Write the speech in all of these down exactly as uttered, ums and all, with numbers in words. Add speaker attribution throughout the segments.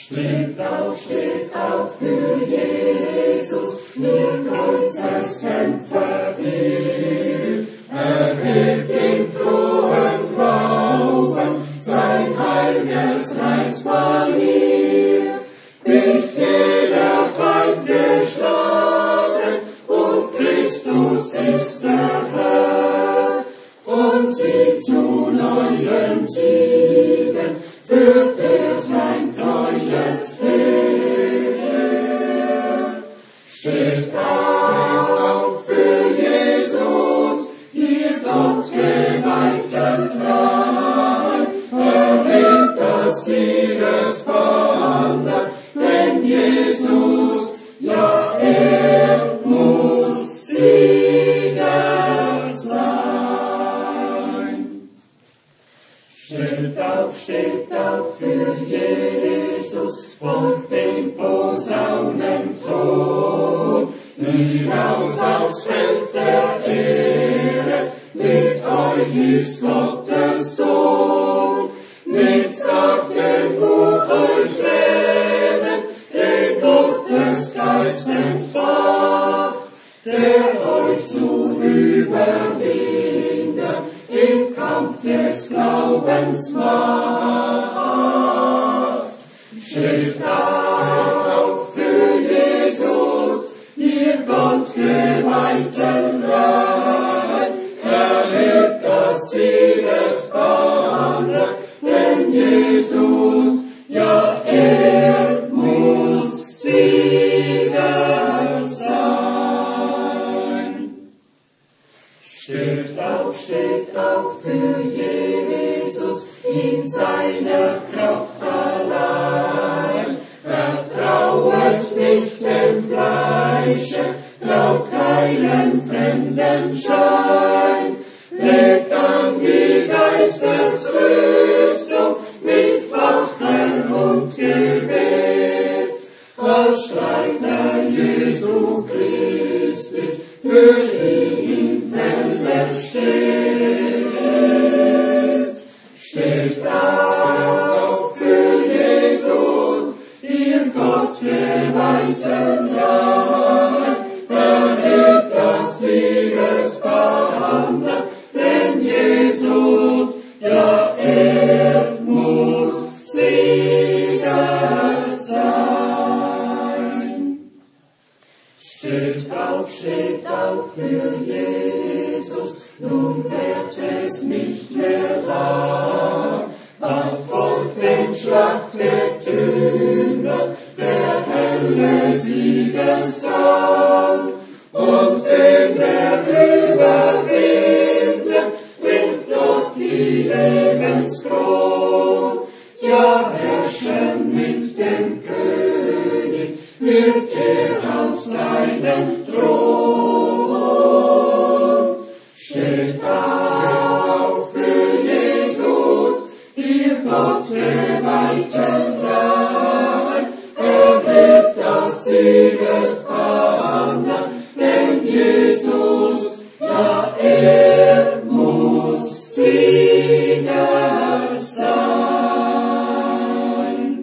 Speaker 1: Steht auf, steht auf für Jesus, ihr Kreuzeskämpfer will. Erhebt den frohen Glauben, sein heiliges Reichspanier, bis jeder Feind geschlagen und Christus ist der Herr. Und sie zu neuen Siegen führt er sein treues Heer. Steht auf für Jesus, ihr Gottgeweihten Reich, erhebt das Siegesbanner, denn Jesus, ja, er muss Sieger sein. Steht auf, steht auf für Jesus, folgt dem Posaunenton, hinaus aufs Feld der Ehre, mit euch ist Gottes Sohn. Nichts darf den Mut euch lähmen, den Gottes Geist entfacht, der euch zu überwinden im Kampf des Glaubens macht. Steht auf für Jesus, ihr Gottgeweihten Reich, erhebt das Siegesbanner, denn Jesus, ja, er muss Sieger sein. Steht auf, steht auf für Jesus, in seiner Kraft allein. Vertrauet nicht dem Fleische, traut keinen fremden Schein. Legt an die Geistesrüstung mit Wachen und Gebet, als Streiter Jesu Christi für ihn im Felde steht. Steht auf für Jesus, ihr Gottgeweihten Reich, erhebt das Siegesbanner, denn Jesus, ja, er muss Sieger sein. Steht auf, steht auf für Jesus, nun wird es nicht mehr lang. Bald folgt den Schlachtgetümmel der helle Siegesang, und dem, der überwindet, bringt Gott die Lebenskron. Ja, herrschen mit dem König wird er auf seinem Thron. Steht auf für Jesus, ihr Gottgeweihten Reich, erhebt das Siegesbanner, denn Jesus, ja, er muss Sieger sein.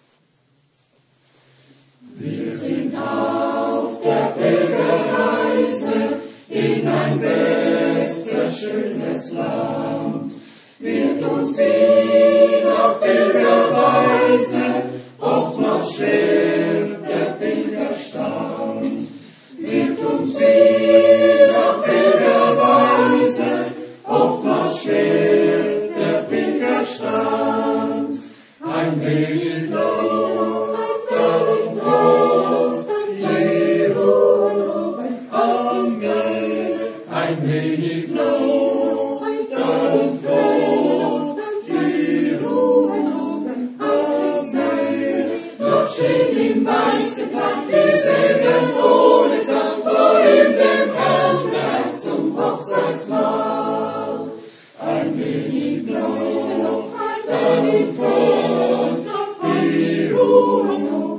Speaker 1: Wir sind auf der Pilgerreise in ein besseres, schönes Land. Wird uns wie auf Pilgerweise oftmals schwer der Pilgerstand. Wird uns wie auf Pilgerweise oftmals schwer der Pilgerstand. Ein wenig Lob, dann fort, die Ruhe, Amen. Ein wenig Lob, dann fort, die Ruhe, Amen. Noch stehen im weißen Kleid die Segel ohne Sang vor in dem Herrn zum Hochzeitsmahl. Ein wenig Lob, dann fort, die Ruhe,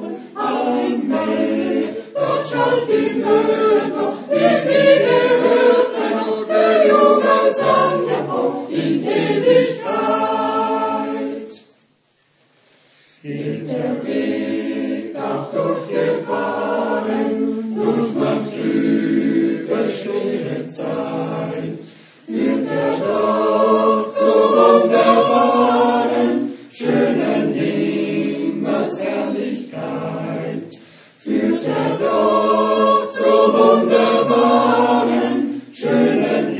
Speaker 1: Amen. Gott schallt im Höhen noch, wie's nie gehört, ein Ort der Jubelsang in Ewigkeit. Geht der Weg auch durchgefahren, durch manch trübe, schwere Zeit, führt er doch zu wunderbaren, schönen Himmelsherrlichkeit, führt er doch zu wunderbaren, schönen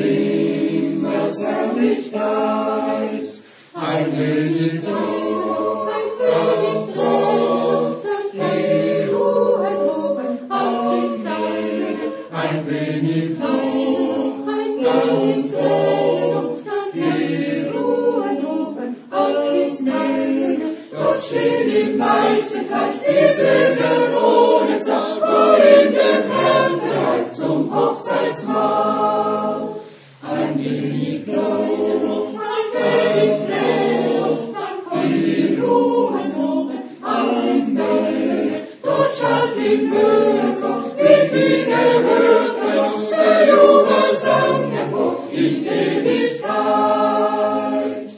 Speaker 1: Himmelsherrlichkeit. Ein wenig Lob, ein wenig Frucht, die Ruhe loben, auf ist deine. Ein wenig Lob, ein wenig Frucht, die Ruhe loben, auf ist deine. Dort stehen im weißen Kleid die Söhne ohne Zahl, vor in dem Herrn bereit zum Hochzeitsmahl. Ein wenig Lob, ein wenig Frucht, die Ruhe loben, alles Nähe. Dort schallt im Höhepunkt, wie's nie gehört, der Jubelsang empor in Ewigkeit.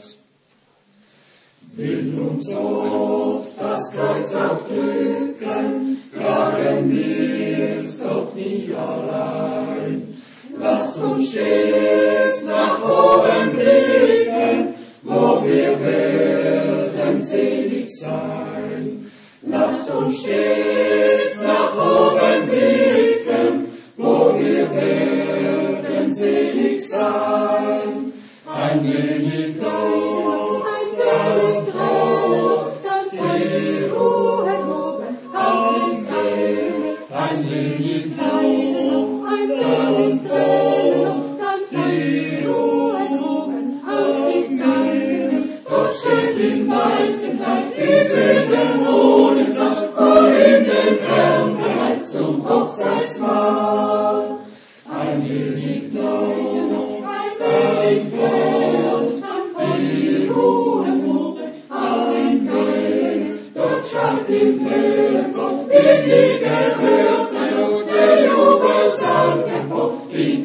Speaker 1: Will uns oft das Kreuz auch drücken, tragen wir's doch nie allein. Lasst uns stets nach oben blicken, wo wir werden selig sein. Lasst uns stets nach oben blicken, wo wir werden selig sein. Ein wenig Lob, ein wenig Frucht, die Ruhe loben, alles Heil. Ein wenig Lob, ein wenig Frucht, die Ruhe loben, alles Heil. Dort steht im weißen Kleid die Söhne ohne Zahl, vor in dem Herrn bereit zum Hochzeitsmahl. Ein wenig Lob, ein wenig Frucht, die Ruhe loben, alles Heil. Dort schallt im Höhepunkt, wie's nie gehört, der Jubelsang empor in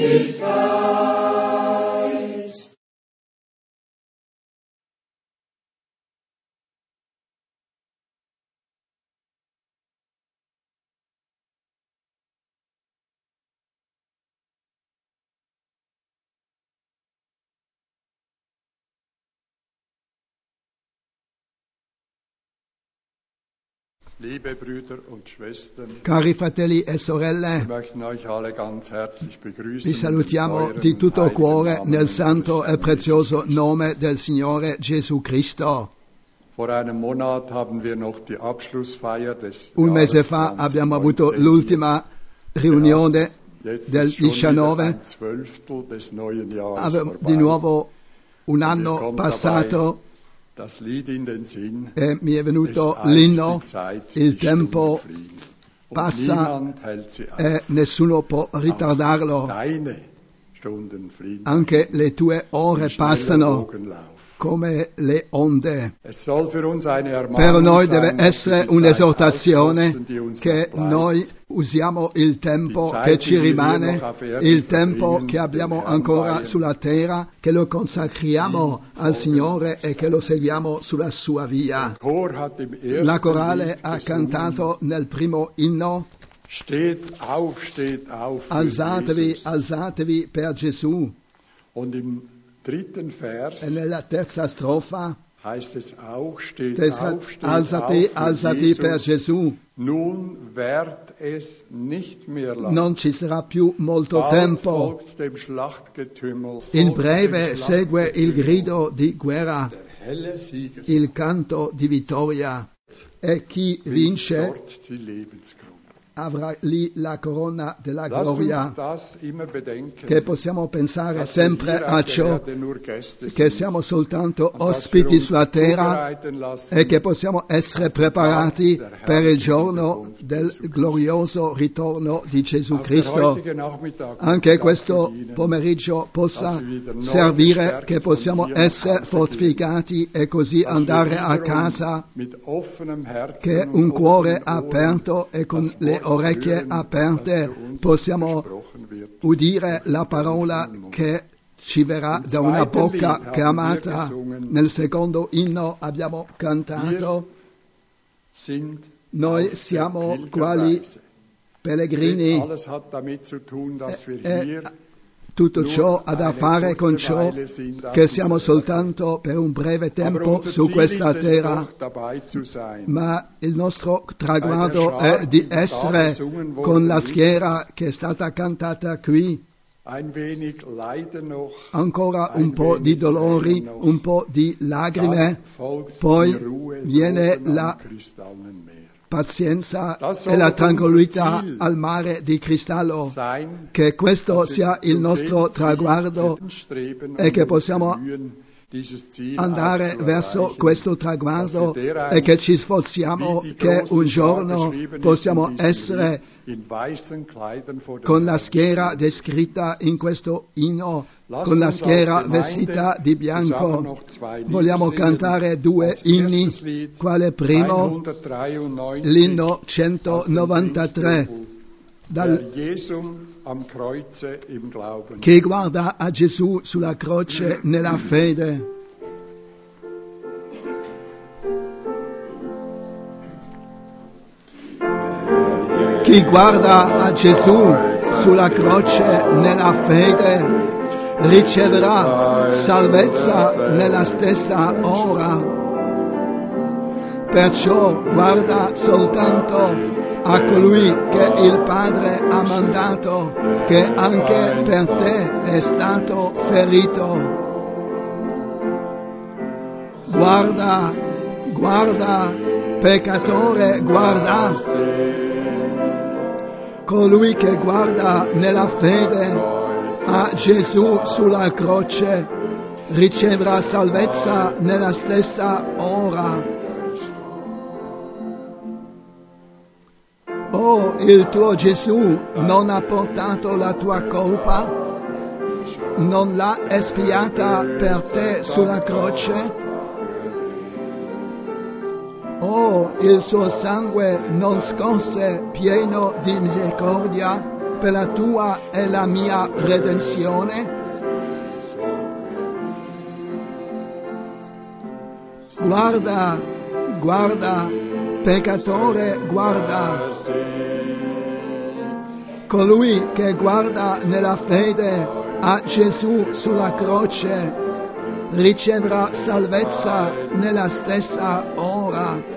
Speaker 1: Ewigkeit.
Speaker 2: Liebe Brüder und Schwestern,
Speaker 3: Cari fratelli e sorelle,
Speaker 2: wir möchten euch alle ganz herzlich begrüßen.
Speaker 3: vi salutiamo
Speaker 2: in
Speaker 3: di tutto
Speaker 2: eurem
Speaker 3: cuore
Speaker 2: heiligen
Speaker 3: nel
Speaker 2: Namen
Speaker 3: santo
Speaker 2: unseres
Speaker 3: e prezioso nome del Signore Gesù Cristo.
Speaker 2: Vor einem Monat haben wir noch die Abschlussfeier des
Speaker 3: Un mese
Speaker 2: Jahres
Speaker 3: fa abbiamo avuto
Speaker 2: zweitausendneunzehn.
Speaker 3: l'ultima riunione
Speaker 2: Jetzt
Speaker 3: del
Speaker 2: ist schon wieder
Speaker 3: diciannove.
Speaker 2: ein Zwölftel des neuen Jahres
Speaker 3: Avevo
Speaker 2: vorbei.
Speaker 3: di nuovo un
Speaker 2: Mir
Speaker 3: anno
Speaker 2: kommt
Speaker 3: passato
Speaker 2: dabei das Lied in den Sinn,
Speaker 3: e mi è venuto
Speaker 2: es eilt
Speaker 3: l'inno,
Speaker 2: die Zeit,
Speaker 3: il
Speaker 2: die Stunden
Speaker 3: tempo
Speaker 2: fliehen. Und
Speaker 3: passa
Speaker 2: niemand hält sie auf.
Speaker 3: e nessuno può
Speaker 2: Auch
Speaker 3: ritardarlo.
Speaker 2: deine Stunden fliehen.
Speaker 3: Anche le tue ore
Speaker 2: Schneller
Speaker 3: passano
Speaker 2: Bogenlauf.
Speaker 3: come le onde.
Speaker 2: Es soll für uns eine
Speaker 3: Per
Speaker 2: Ermahnung
Speaker 3: noi
Speaker 2: sein,
Speaker 3: deve
Speaker 2: dass
Speaker 3: essere
Speaker 2: wir die Zeit
Speaker 3: un'esortazione
Speaker 2: auskosten, die uns
Speaker 3: che
Speaker 2: noch bleibt.
Speaker 3: noi usiamo il tempo
Speaker 2: Die Zeit,
Speaker 3: che ci
Speaker 2: die wir
Speaker 3: rimane,
Speaker 2: noch auf Erden
Speaker 3: il tempo
Speaker 2: verbringen,
Speaker 3: che abbiamo
Speaker 2: dem Herrn
Speaker 3: ancora
Speaker 2: weihen.
Speaker 3: sulla terra, che lo consacriamo
Speaker 2: Ihm
Speaker 3: al
Speaker 2: folgen
Speaker 3: Signore e
Speaker 2: sein.
Speaker 3: che lo seguiamo sulla sua via.
Speaker 2: Chor hat im ersten
Speaker 3: La corale
Speaker 2: Lied
Speaker 3: ha
Speaker 2: gesungen,
Speaker 3: cantato nel primo inno:
Speaker 2: steht auf, steht auf für
Speaker 3: alzatevi,
Speaker 2: Jesus.
Speaker 3: alzatevi per Gesù.
Speaker 2: Und im dritten
Speaker 3: E
Speaker 2: Vers
Speaker 3: nella terza strofa
Speaker 2: heißt es auch, steht
Speaker 3: stessa,
Speaker 2: auf, steht
Speaker 3: alzati,
Speaker 2: auf für
Speaker 3: alzati
Speaker 2: Jesus.
Speaker 3: per Gesù.
Speaker 2: Nun währt es nicht mehr lang.
Speaker 3: Non ci sarà più molto
Speaker 2: Bald
Speaker 3: tempo.
Speaker 2: folgt dem Schlachtgetümmel,
Speaker 3: In
Speaker 2: folgt
Speaker 3: breve
Speaker 2: dem
Speaker 3: segue il
Speaker 2: Schlachtgetümmel
Speaker 3: grido di guerra,
Speaker 2: der helle Sieges.
Speaker 3: il canto di vittoria. E chi vince
Speaker 2: Dort die Lebenskrone.
Speaker 3: avrà lì la corona della
Speaker 2: Lasst uns
Speaker 3: gloria.
Speaker 2: das immer bedenken,
Speaker 3: Che possiamo pensare
Speaker 2: dass wir
Speaker 3: sempre
Speaker 2: hier
Speaker 3: a
Speaker 2: auf der
Speaker 3: ciò
Speaker 2: Erde nur Gäste
Speaker 3: che
Speaker 2: sind
Speaker 3: siamo soltanto
Speaker 2: und dass wir
Speaker 3: ospiti
Speaker 2: uns
Speaker 3: sulla terra
Speaker 2: zubereiten lassen
Speaker 3: e che possiamo essere preparati per il giorno del glorioso ritorno di Gesù
Speaker 2: auch der
Speaker 3: Cristo.
Speaker 2: heutige Nachmittag
Speaker 3: Anche
Speaker 2: dazu
Speaker 3: questo
Speaker 2: dienen,
Speaker 3: pomeriggio possa
Speaker 2: dass wir wieder neu
Speaker 3: servire,
Speaker 2: gestärkt
Speaker 3: che
Speaker 2: von
Speaker 3: possiamo
Speaker 2: dir nach
Speaker 3: essere
Speaker 2: Hause
Speaker 3: fortificati e così
Speaker 2: dass wir
Speaker 3: andare a
Speaker 2: wiederum
Speaker 3: casa,
Speaker 2: mit offenem Herzen
Speaker 3: che
Speaker 2: und
Speaker 3: un cuore
Speaker 2: offenen Ohren
Speaker 3: aperto e con
Speaker 2: das
Speaker 3: le
Speaker 2: Wort
Speaker 3: orecchie
Speaker 2: hören,
Speaker 3: aperte
Speaker 2: das zu uns
Speaker 3: possiamo
Speaker 2: gesprochen wird.
Speaker 3: udire la parola che ci verrà da una bocca chiamata. Nel secondo inno abbiamo cantato:
Speaker 2: sind
Speaker 3: Noi
Speaker 2: auf der
Speaker 3: siamo quali
Speaker 2: Pilgerreise.
Speaker 3: pellegrini.
Speaker 2: Alles hat damit zu tun, dass wir
Speaker 3: Eh,
Speaker 2: hier
Speaker 3: Tutto ciò ha a fare con ciò che siamo soltanto per un breve
Speaker 2: aber
Speaker 3: tempo
Speaker 2: unser
Speaker 3: su
Speaker 2: Ziel
Speaker 3: questa
Speaker 2: ist es
Speaker 3: terra,
Speaker 2: doch, dabei zu sein.
Speaker 3: ma il nostro traguardo è di essere con la schiera che è stata cantata qui.
Speaker 2: Ein wenig Leiden noch,
Speaker 3: Ancora un po' di dolori, un po' di lacrime,
Speaker 2: dann folgt
Speaker 3: poi
Speaker 2: die Ruhe
Speaker 3: viene
Speaker 2: droben am
Speaker 3: la
Speaker 2: kristallenen Meer.
Speaker 3: pazienza e la tranquillità al mare di cristallo.
Speaker 2: Sein,
Speaker 3: Che questo
Speaker 2: dass wir
Speaker 3: sia il
Speaker 2: zu
Speaker 3: nostro
Speaker 2: dem Ziel
Speaker 3: traguardo
Speaker 2: streben
Speaker 3: e che
Speaker 2: und uns
Speaker 3: possiamo
Speaker 2: bemühen, dieses Ziel
Speaker 3: andare
Speaker 2: auch zu
Speaker 3: verso
Speaker 2: erreichen,
Speaker 3: questo traguardo
Speaker 2: dass wir dereinst,
Speaker 3: e che ci sforziamo
Speaker 2: wie die
Speaker 3: che
Speaker 2: große
Speaker 3: un
Speaker 2: Schar
Speaker 3: giorno
Speaker 2: beschrieben ist
Speaker 3: possiamo
Speaker 2: in diesem
Speaker 3: essere
Speaker 2: Lied, in weißen Kleidern vor dem
Speaker 3: con la
Speaker 2: Herrn
Speaker 3: schiera
Speaker 2: stehen.
Speaker 3: descritta in questo inno,
Speaker 2: Lasst
Speaker 3: con la
Speaker 2: uns
Speaker 3: schiera
Speaker 2: als Gemeinde
Speaker 3: vestita di
Speaker 2: zusammen
Speaker 3: bianco.
Speaker 2: noch zwei Lieder
Speaker 3: Vogliamo
Speaker 2: singen.
Speaker 3: cantare due
Speaker 2: Als
Speaker 3: inni,
Speaker 2: erstes Lied
Speaker 3: quale primo
Speaker 2: hundertdreiundneunzig,
Speaker 3: l'inno
Speaker 2: aus dem
Speaker 3: centonovantatré,
Speaker 2: Pfingstjubel.
Speaker 3: dal,
Speaker 2: Der Jesum am Kreuze im Glauben.
Speaker 3: che guarda a Gesù sulla croce nella fede. Chi guarda a Gesù sulla croce nella fede riceverà salvezza nella stessa ora. Perciò guarda soltanto a colui che il Padre ha mandato, che anche per te è stato ferito. Guarda, guarda, peccatore, guarda. Colui che guarda nella fede a Gesù sulla croce riceverà salvezza nella stessa ora. Oh, il tuo Gesù non ha portato la tua colpa, non l'ha espiata per te sulla croce. Oh, il suo sangue non scorse pieno di misericordia per la tua e la mia redenzione? Guarda, guarda, peccatore, guarda. Colui che guarda nella fede a Gesù sulla croce riceverà salvezza nella stessa ora.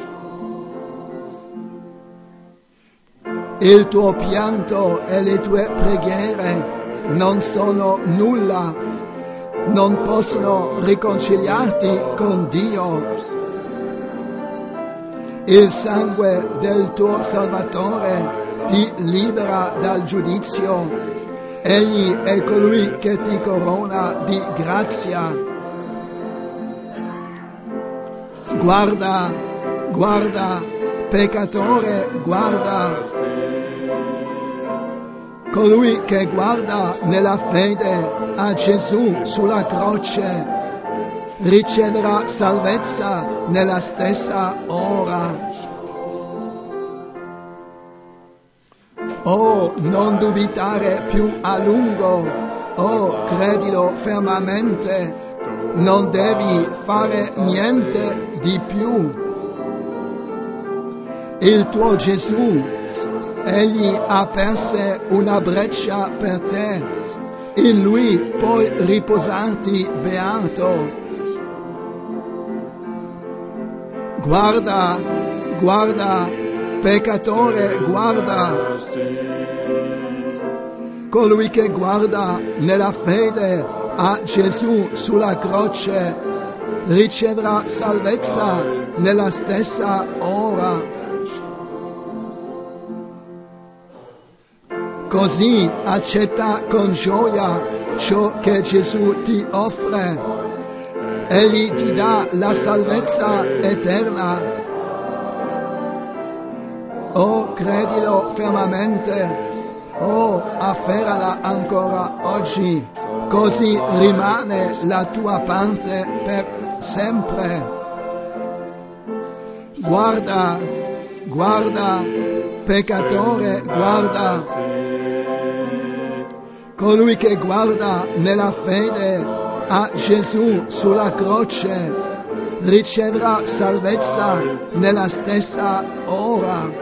Speaker 3: Il tuo pianto e le tue preghiere non sono nulla, non possono riconciliarti con Dio. Il sangue del tuo Salvatore ti libera dal giudizio. Egli è colui che ti corona di grazia. Guarda, guarda, peccatore, guarda. Colui che guarda nella fede a Gesù sulla croce riceverà salvezza nella stessa ora. Oh, non dubitare più a lungo, oh, credilo fermamente, non devi fare niente di più. Il tuo Gesù, egli ha perso una breccia per te, in lui puoi riposarti beato. Guarda, guarda, peccatore, guarda. Colui che guarda nella fede a Gesù sulla croce riceverà salvezza nella stessa ora. Così accetta con gioia ciò che Gesù ti offre. Egli ti dà la salvezza eterna. Oh, credilo fermamente. Oh, afferrala ancora oggi. Così rimane la tua parte per sempre. Guarda, guarda, peccatore, guarda. Colui che guarda nella fede a Gesù sulla croce riceverà salvezza nella stessa ora.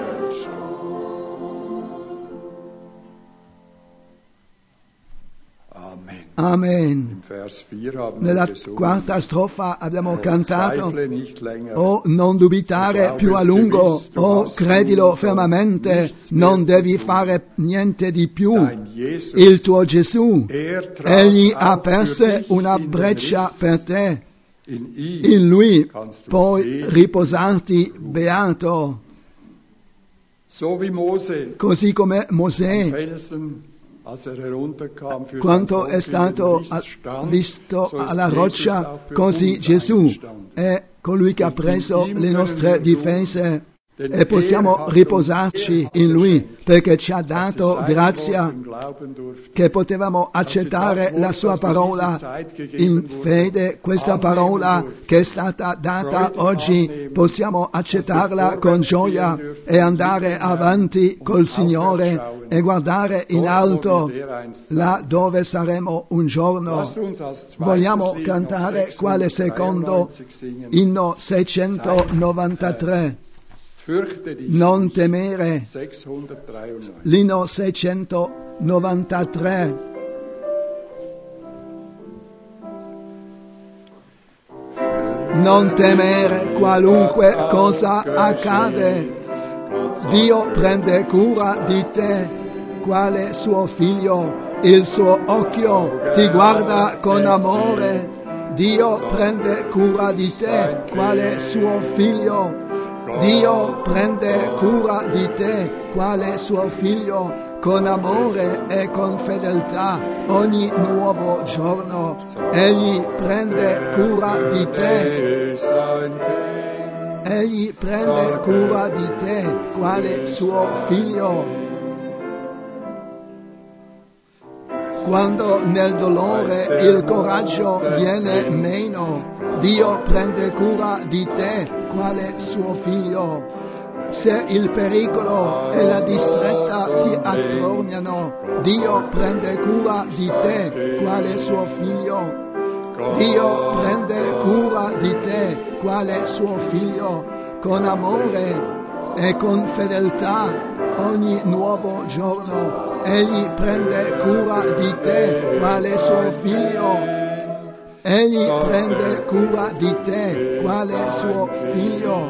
Speaker 3: Amen. Nella quarta strofa abbiamo cantato: oh, non dubitare più a lungo, oh, credilo fermamente, non devi fare niente di più. Il tuo Gesù, egli ha perso una breccia per te. In lui puoi riposarti beato. Così come Mosè, quando è stato visto alla roccia, così Gesù è colui che ha preso le nostre difese e possiamo riposarci in Lui perché ci ha dato grazia che potevamo accettare la Sua parola in fede. Questa parola che è stata data oggi possiamo accettarla con gioia e andare avanti col Signore e guardare in alto là dove saremo un giorno. Vogliamo cantare quale secondo inno seicentonovantatré. Non temere, l'inno seicentonovantatré. Non temere qualunque cosa accade, Dio prende cura di te, quale suo figlio, il suo occhio ti guarda con amore. Dio prende cura di te, quale suo figlio. Dio prende cura di te, quale suo figlio, con amore e con fedeltà ogni nuovo giorno. Egli prende cura di te. Egli prende cura di te, quale suo figlio. Quando nel dolore il coraggio viene meno, Dio prende cura di te, quale suo figlio. Se il pericolo e la distretta ti attorniano, Dio prende cura di te, quale suo figlio. Dio prende cura di te, quale suo figlio, con amore e con fedeltà ogni nuovo giorno. Egli prende cura di te, quale suo figlio. Egli prende cura di te, quale suo figlio.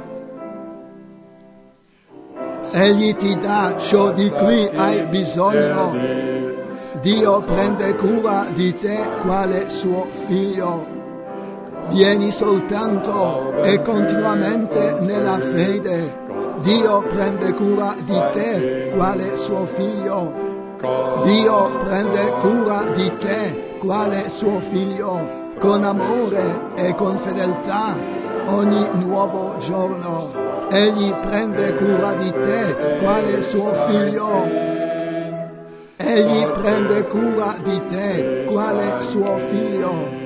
Speaker 3: Egli ti dà ciò di cui hai bisogno. Dio prende cura di te, quale suo figlio. Vieni soltanto e continuamente nella fede. Dio prende cura di te, quale suo figlio. Dio prende cura di te, quale suo figlio, con amore e con fedeltà ogni nuovo giorno. Egli prende cura di te, quale suo figlio. Egli prende cura di te, quale suo figlio.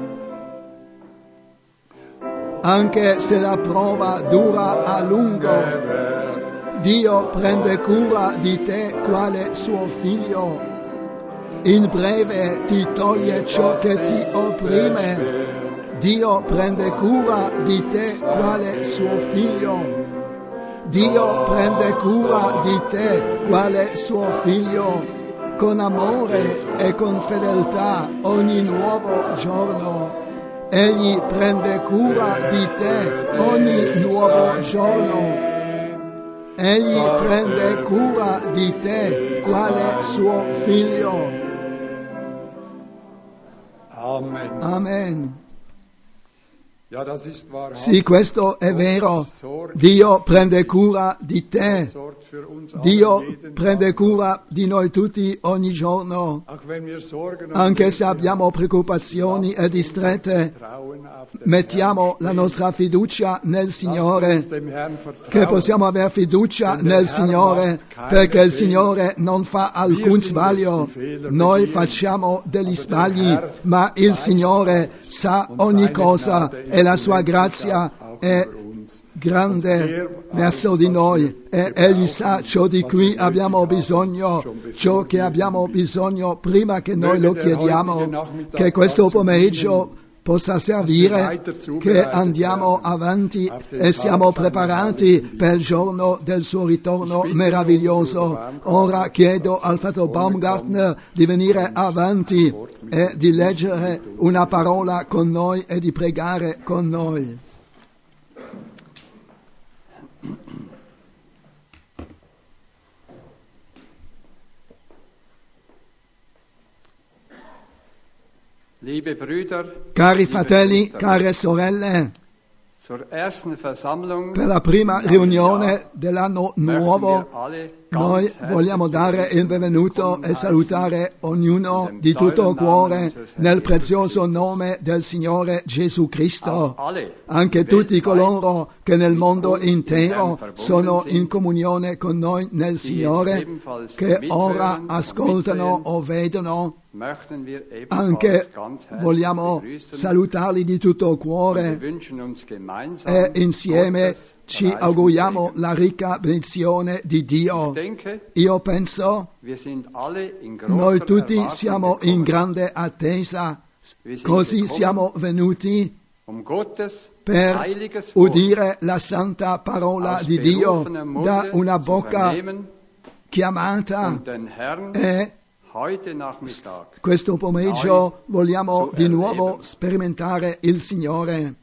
Speaker 3: Anche se la prova dura a lungo, Dio prende cura di te, quale suo figlio. In breve ti toglie ciò che ti opprime. Dio prende cura di te, quale suo figlio. Dio prende cura di te, quale suo figlio, con amore e con fedeltà ogni nuovo giorno. Egli prende cura di te ogni nuovo giorno. Egli prende cura di te, quale suo figlio.
Speaker 2: Amen.
Speaker 3: Amen.
Speaker 2: Ja, das ist wahrhaft.
Speaker 3: Sì, questo è vero. Dio prende cura di te. Dio prende cura di noi tutti ogni giorno. Anche se abbiamo preoccupazioni e distrette, mettiamo la nostra fiducia nel Signore, che possiamo avere fiducia nel Signore, perché il Signore non fa alcun sbaglio. Noi facciamo degli sbagli, ma il Signore sa ogni cosa e la sua grazia è grande verso di noi e Egli sa ciò di cui abbiamo bisogno, ciò che abbiamo bisogno prima che noi lo chiediamo. Che questo pomeriggio possa servire, che andiamo avanti e siamo preparati per il giorno del suo ritorno meraviglioso. Ora chiedo al fratello Baumgartner di venire avanti e di leggere una parola con noi e di pregare con noi.
Speaker 4: Liebe Brüder,
Speaker 3: Cari fratelli, care sorelle,
Speaker 4: zur ersten Versammlung
Speaker 3: per la prima riunione dell'anno nuovo noi vogliamo dare il benvenuto e salutare ognuno di tutto cuore nel prezioso nome del Signore Gesù Cristo, anche tutti coloro che nel mondo intero sono in comunione con noi nel Signore, che ora ascoltano o vedono. Anche vogliamo salutarli di tutto cuore e insieme ci auguriamo la ricca benedizione di Dio. Io penso noi tutti siamo in grande attesa, così siamo venuti per udire la santa parola di Dio da una bocca chiamata e questo pomeriggio vogliamo di nuovo sperimentare il Signore.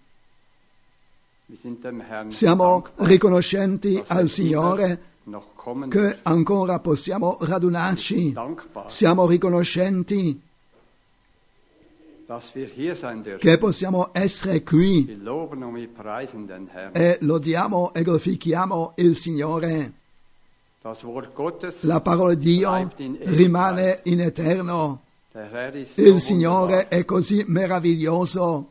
Speaker 3: Siamo riconoscenti al Signore che ancora possiamo radunarci. Siamo riconoscenti che possiamo essere qui e lodiamo e glorifichiamo il Signore. La parola di Dio rimane in eterno. Il Signore è così meraviglioso.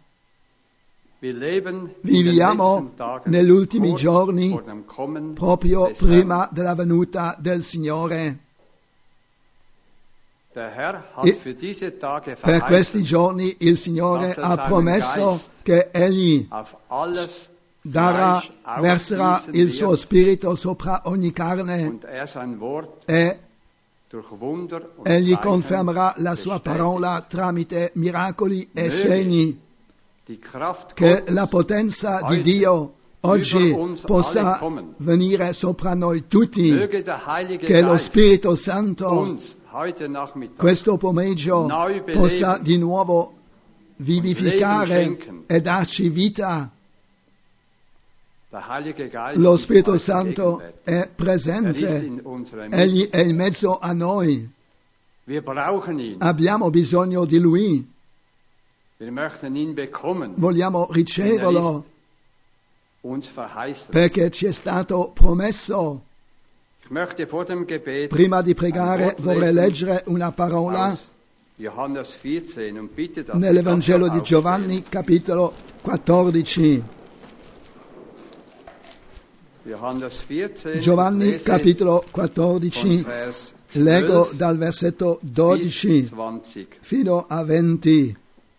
Speaker 3: Viviamo negli ultimi giorni, proprio prima della venuta del Signore. E per questi giorni il Signore ha promesso che Egli darà, verserà il suo spirito sopra ogni carne e Egli confermerà la sua parola tramite miracoli e segni. Che la potenza di Dio oggi possa venire sopra noi tutti, che lo Spirito Santo questo pomeriggio possa di nuovo vivificare e darci vita. Lo Spirito Santo è presente, Egli è in mezzo a noi. Abbiamo bisogno di Lui. Vogliamo riceverlo perché ci è stato promesso. Prima di pregare vorrei leggere una parola nell'Evangelo di Giovanni, capitolo quattordici. Giovanni, capitolo quattordici, leggo dal versetto dodici fino a venti.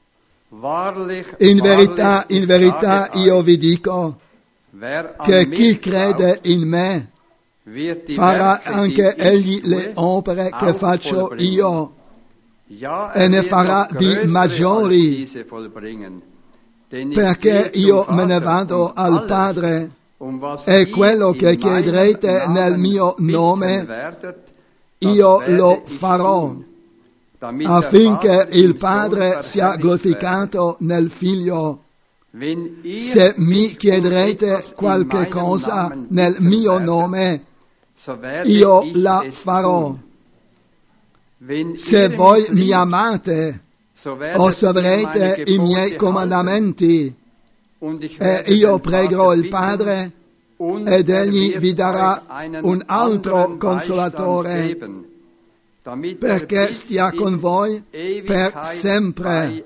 Speaker 3: In verità, in verità io vi dico che chi crede in me farà anche egli le opere che faccio io e ne farà di maggiori, perché io me ne vado al Padre e quello che chiederete nel mio nome io lo farò, affinché il Padre sia glorificato nel Figlio. Se mi chiederete qualche cosa nel mio nome, io la farò. Se voi mi amate, osserverete i miei comandamenti, e io pregherò il Padre, ed Egli vi darà un altro Consolatore, perché stia con voi per sempre.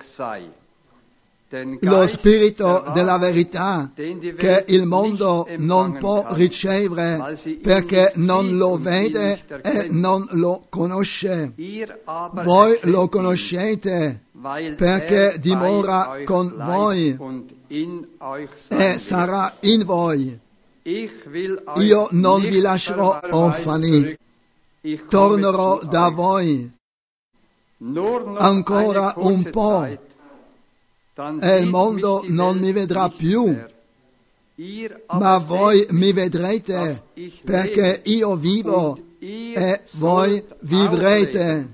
Speaker 3: Lo Spirito della verità che il mondo non può ricevere perché non lo vede e non lo conosce. Voi lo conoscete perché dimora con voi e sarà in voi. Io non vi lascerò orfani, tornerò da voi. Ancora un po'. e il mondo non mi vedrà più, ma voi mi vedrete, perché io vivo e voi vivrete.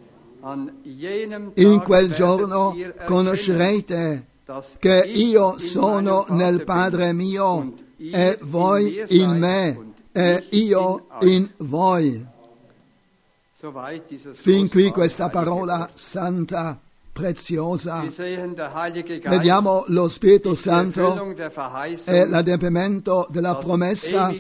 Speaker 3: In quel giorno conoscerete che io sono nel Padre mio e voi in me e io in voi. Fin qui questa parola santa, preziosa. Vediamo lo Spirito Santo e l'adempimento della promessa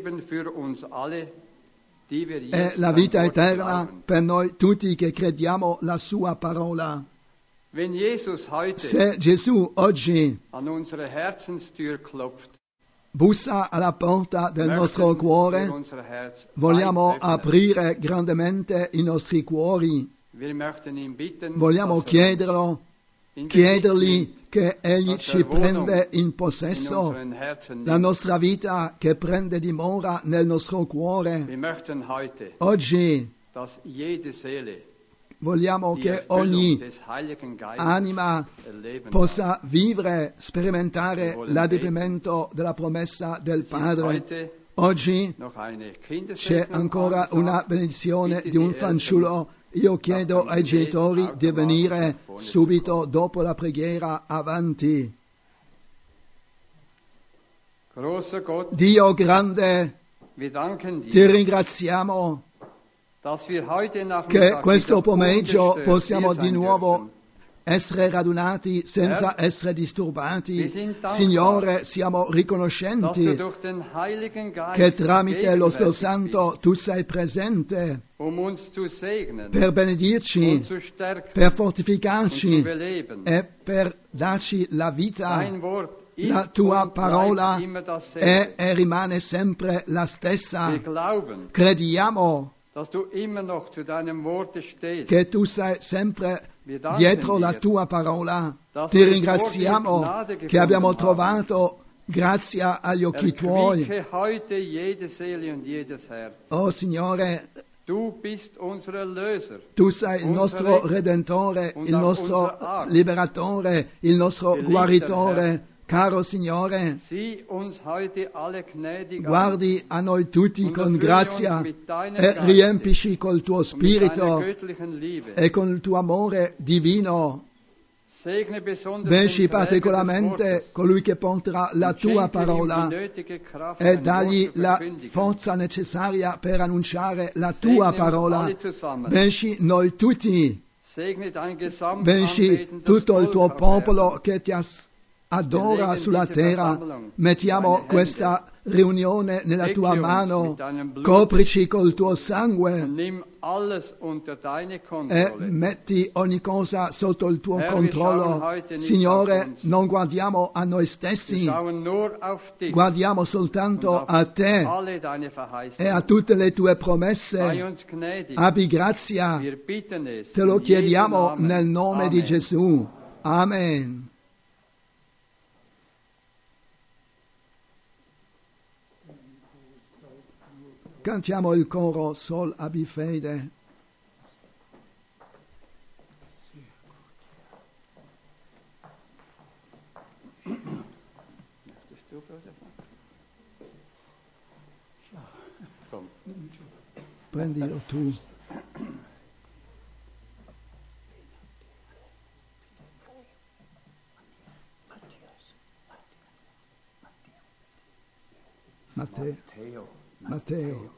Speaker 3: e la vita eterna per noi tutti che crediamo la sua parola. Se Gesù oggi bussa alla porta del nostro cuore, vogliamo aprire grandemente i nostri cuori. Vogliamo chiederlo, chiedergli che Egli ci prende in possesso la nostra vita, che prende dimora nel nostro cuore. Oggi vogliamo che ogni anima possa vivere, sperimentare l'adempimento della promessa del Padre. Oggi c'è ancora una benedizione di un fanciullo. Io chiedo ai genitori di venire subito dopo la preghiera avanti. Dio grande, ti ringraziamo che questo pomeriggio possiamo di nuovo essere radunati senza essere disturbati. Signore, siamo riconoscenti che tramite lo Spirito Santo tu sei presente per benedirci, per fortificarci e per darci la vita. La tua parola è e rimane sempre la stessa. Crediamo che tu sei sempre dietro la tua parola. Ti ringraziamo che abbiamo trovato grazia agli occhi tuoi. Oh Signore, tu sei il nostro Redentore, il nostro Liberatore, il nostro Guaritore. Caro Signore, guardi a noi tutti con grazia e riempici col tuo Spirito e con il tuo amore divino. Benci particolarmente colui che porterà la tua parola e dagli la forza necessaria per annunciare la tua parola. Benci noi tutti. Benci tutto il tuo popolo che ti ha adora sulla terra. Mettiamo questa riunione nella tua mano, coprici col tuo sangue e metti ogni cosa sotto il tuo controllo. Signore, non guardiamo a noi stessi, guardiamo soltanto a te e a tutte le tue promesse. Abbi grazia, te lo chiediamo nel nome di Gesù. Amen. Cantiamo il coro Sol abbi fede. Prendilo tu. Matteo. Matteo.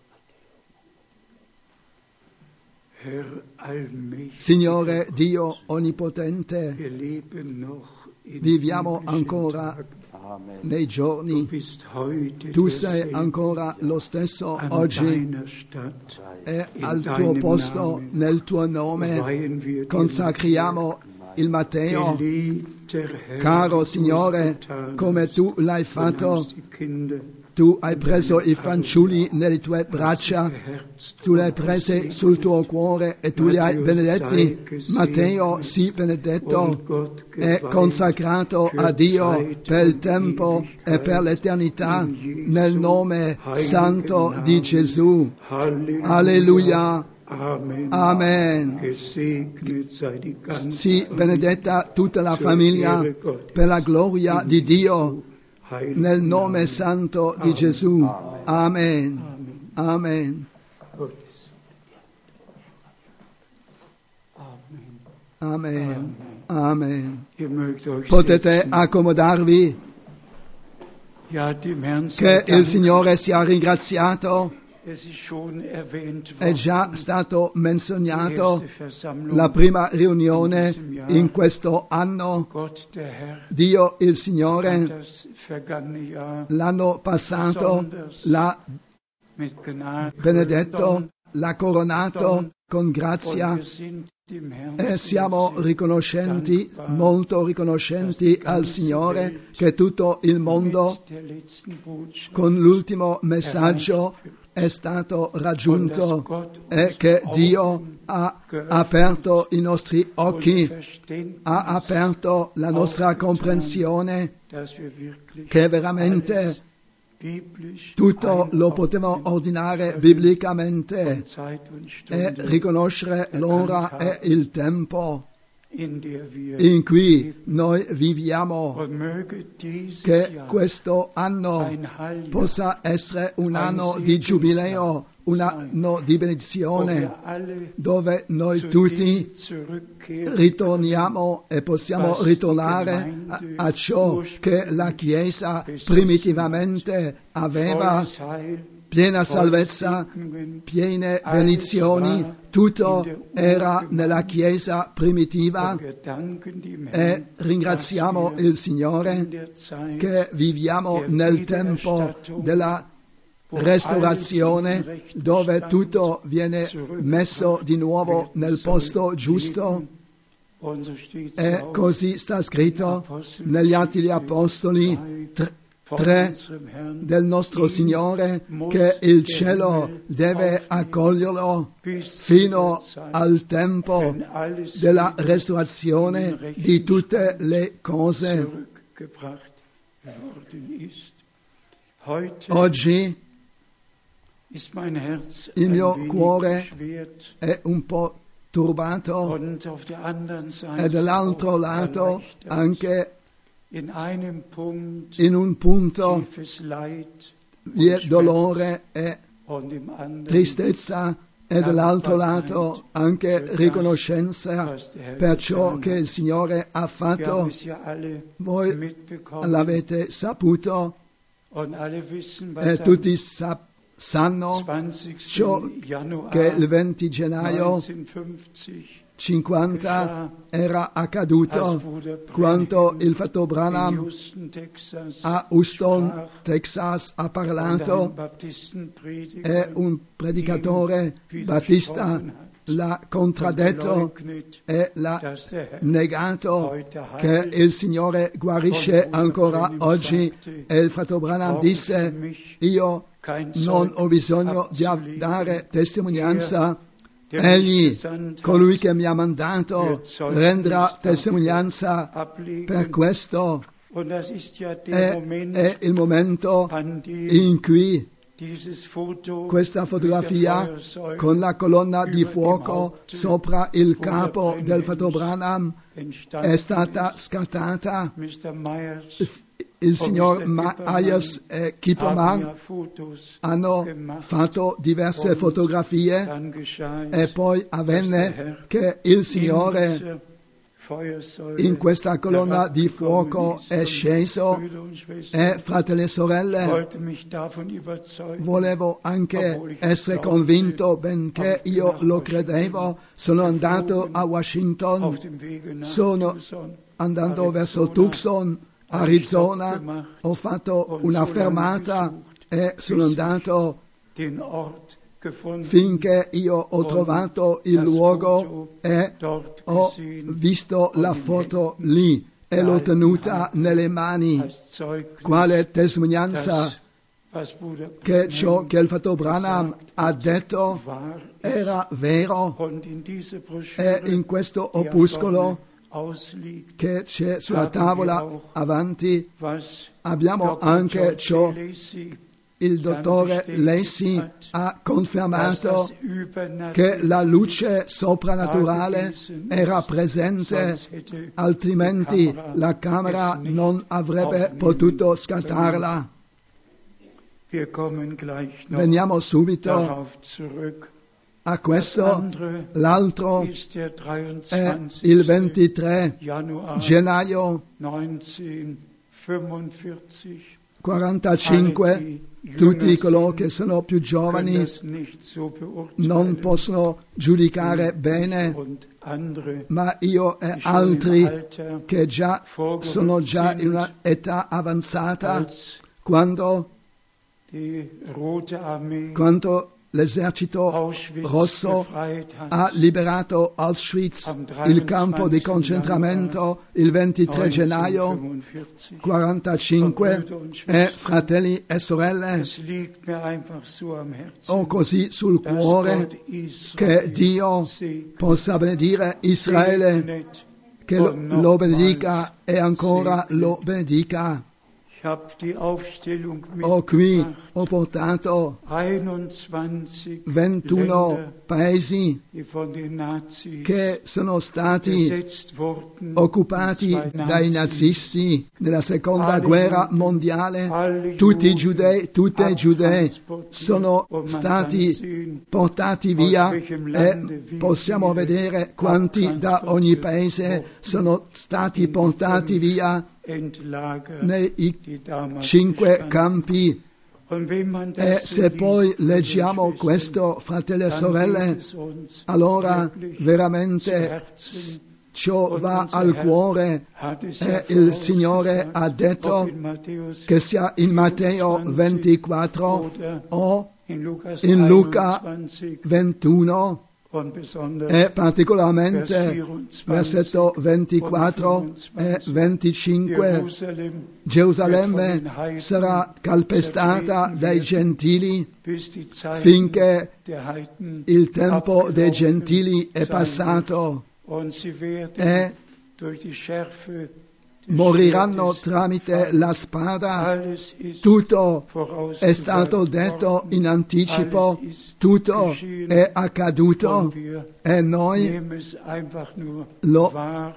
Speaker 3: Signore Dio Onnipotente, viviamo ancora nei giorni. Tu sei ancora lo stesso oggi e al tuo posto, nel tuo nome, consacriamo il Matteo. Caro Signore, come tu l'hai fatto, tu hai preso i fanciulli nelle tue braccia, tu li hai presi sul tuo cuore e tu li hai benedetti. Matteo, sii benedetto e consacrato a Dio per il tempo e per l'eternità, nel nome santo di Gesù. Alleluia, Amen. Sii benedetta tutta la famiglia per la gloria di Dio, nel nome santo di Gesù. Amen. Amen. Amen. Amen. Potete accomodarvi. Che il Signore sia ringraziato. È già stato menzionato la prima riunione in questo anno. Dio il Signore l'anno passato l'ha benedetto, l'ha coronato con grazia e siamo riconoscenti, molto riconoscenti al Signore che tutto il mondo con l'ultimo messaggio è stato raggiunto e che Dio ha aperto i nostri occhi, ha aperto la nostra comprensione, che veramente tutto lo potevamo ordinare biblicamente e riconoscere l'ora e il tempo in cui noi viviamo, che questo anno possa essere un anno di giubileo, un anno di benedizione, dove noi tutti ritorniamo e possiamo ritornare a, a ciò che la Chiesa primitivamente aveva: piena salvezza, piene benedizioni, tutto era nella Chiesa primitiva, e ringraziamo il Signore che viviamo nel tempo della restaurazione, dove tutto viene messo di nuovo nel posto giusto. E così sta scritto negli Atti degli Apostoli tre del nostro Signore, che il cielo deve accoglierlo fino al tempo della restaurazione di tutte le cose. Oggi il mio cuore è un po' turbato e dall'altro lato anche in un punto vi è dolore e tristezza, e dall'altro lato anche riconoscenza per ciò che il Signore ha fatto. Voi l'avete saputo e tutti sa- sanno ciò che il venti gennaio cinquanta era accaduto, quando il fratello Branham a Houston, Texas, ha parlato e un predicatore battista l'ha contraddetto e l'ha negato, che il Signore guarisce ancora oggi. E il fratello Branham disse: io non ho bisogno di dare testimonianza, Egli, colui che mi ha mandato, rendrà testimonianza per questo. È, è il momento in cui questa fotografia con la colonna di fuoco sopra il capo del fratello Branham è stata scattata. Il signor Myers e Kipperman hanno fatto diverse fotografie e poi avvenne che il Signore in questa colonna di fuoco è sceso, e fratelli e sorelle, volevo anche essere convinto, benché io lo credevo. Sono andato a Washington, sono andando verso Tucson, Arizona, ho fatto una fermata e sono andato finché io ho trovato il luogo e ho visto la foto lì e l'ho tenuta nelle mani, quale testimonianza che ciò che il fratello Branham ha detto era vero. E in questo opuscolo che c'è sulla tavola avanti abbiamo anche ciò il dottore Lacey ha confermato che la luce soprannaturale era presente, altrimenti la camera non avrebbe potuto scattarla. Veniamo subito a questo. L'altro è il ventitré gennaio quarantacinque. Tutti coloro che sono più giovani non possono giudicare bene, ma io e altri che già sono già in una età avanzata, quando, quando l'esercito rosso ha liberato Auschwitz, il campo di concentramento, il ventitré gennaio quarantacinque, e fratelli e sorelle, ho così sul cuore che Dio possa benedire Israele, che lo, lo benedica e ancora lo benedica. Ho qui ho portato ventuno paesi che sono stati occupati dai nazisti nella seconda guerra mondiale. Tutti i giudei, tutti i giudei sono stati portati via e possiamo vedere quanti da ogni paese sono stati portati via nei cinque campi. E se poi leggiamo questo, fratelli e sorelle, allora veramente ciò va al cuore. E il Signore ha detto che sia in Matteo ventiquattro o in Luca ventuno, e particolarmente versetto ventiquattro e venticinque, Gerusalemme sarà calpestata dai gentili finché il tempo dei gentili è passato, e moriranno tramite la spada. Tutto è stato detto in anticipo, tutto è accaduto e noi lo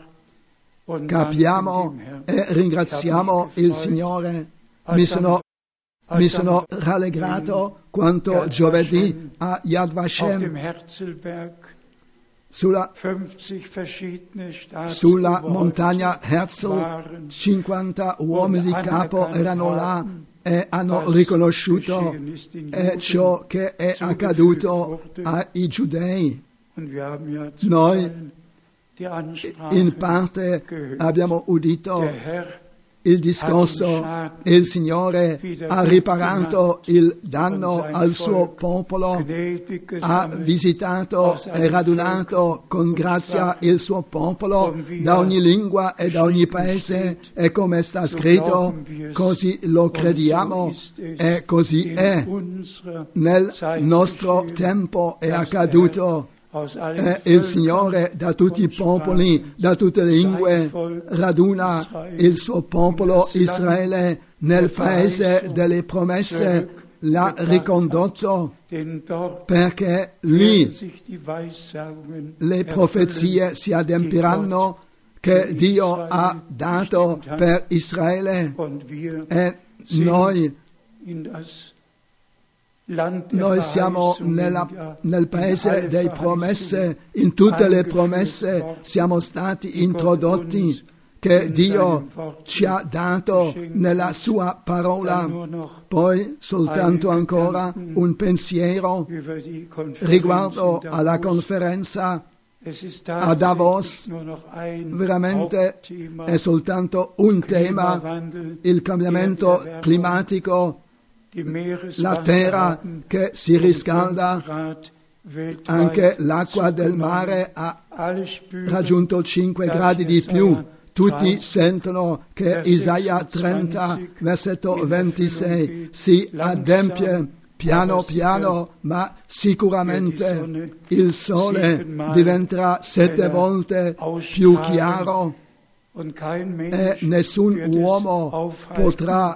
Speaker 3: capiamo e ringraziamo il Signore. Mi sono, mi sono rallegrato quanto giovedì a Yad Vashem Sulla, sulla montagna Herzl, cinquanta uomini di capo erano là e hanno riconosciuto eh, ciò che è accaduto ai giudei. Noi in parte abbiamo udito il discorso, il Signore ha riparato il danno al suo popolo, ha visitato e radunato con grazia il suo popolo da ogni lingua e da ogni paese, e come sta scritto, così lo crediamo e così è. Nel nostro tempo è accaduto. E il Signore da tutti i popoli, da tutte le lingue, raduna il suo popolo Israele nel paese delle promesse, l'ha ricondotto, perché lì le profezie si adempiranno che Dio ha dato per Israele, e noi Noi siamo nella, nel paese delle promesse, in tutte le promesse siamo stati introdotti, che Dio ci ha dato nella sua parola. Poi soltanto ancora un pensiero riguardo alla conferenza a Davos. Veramente è soltanto un tema, il cambiamento climatico, la terra che si riscalda, anche l'acqua del mare ha raggiunto cinque gradi di più. Tutti sentono che Isaia trenta, versetto ventisei, si adempie piano piano, ma sicuramente il sole diventerà sette volte più chiaro e nessun uomo potrà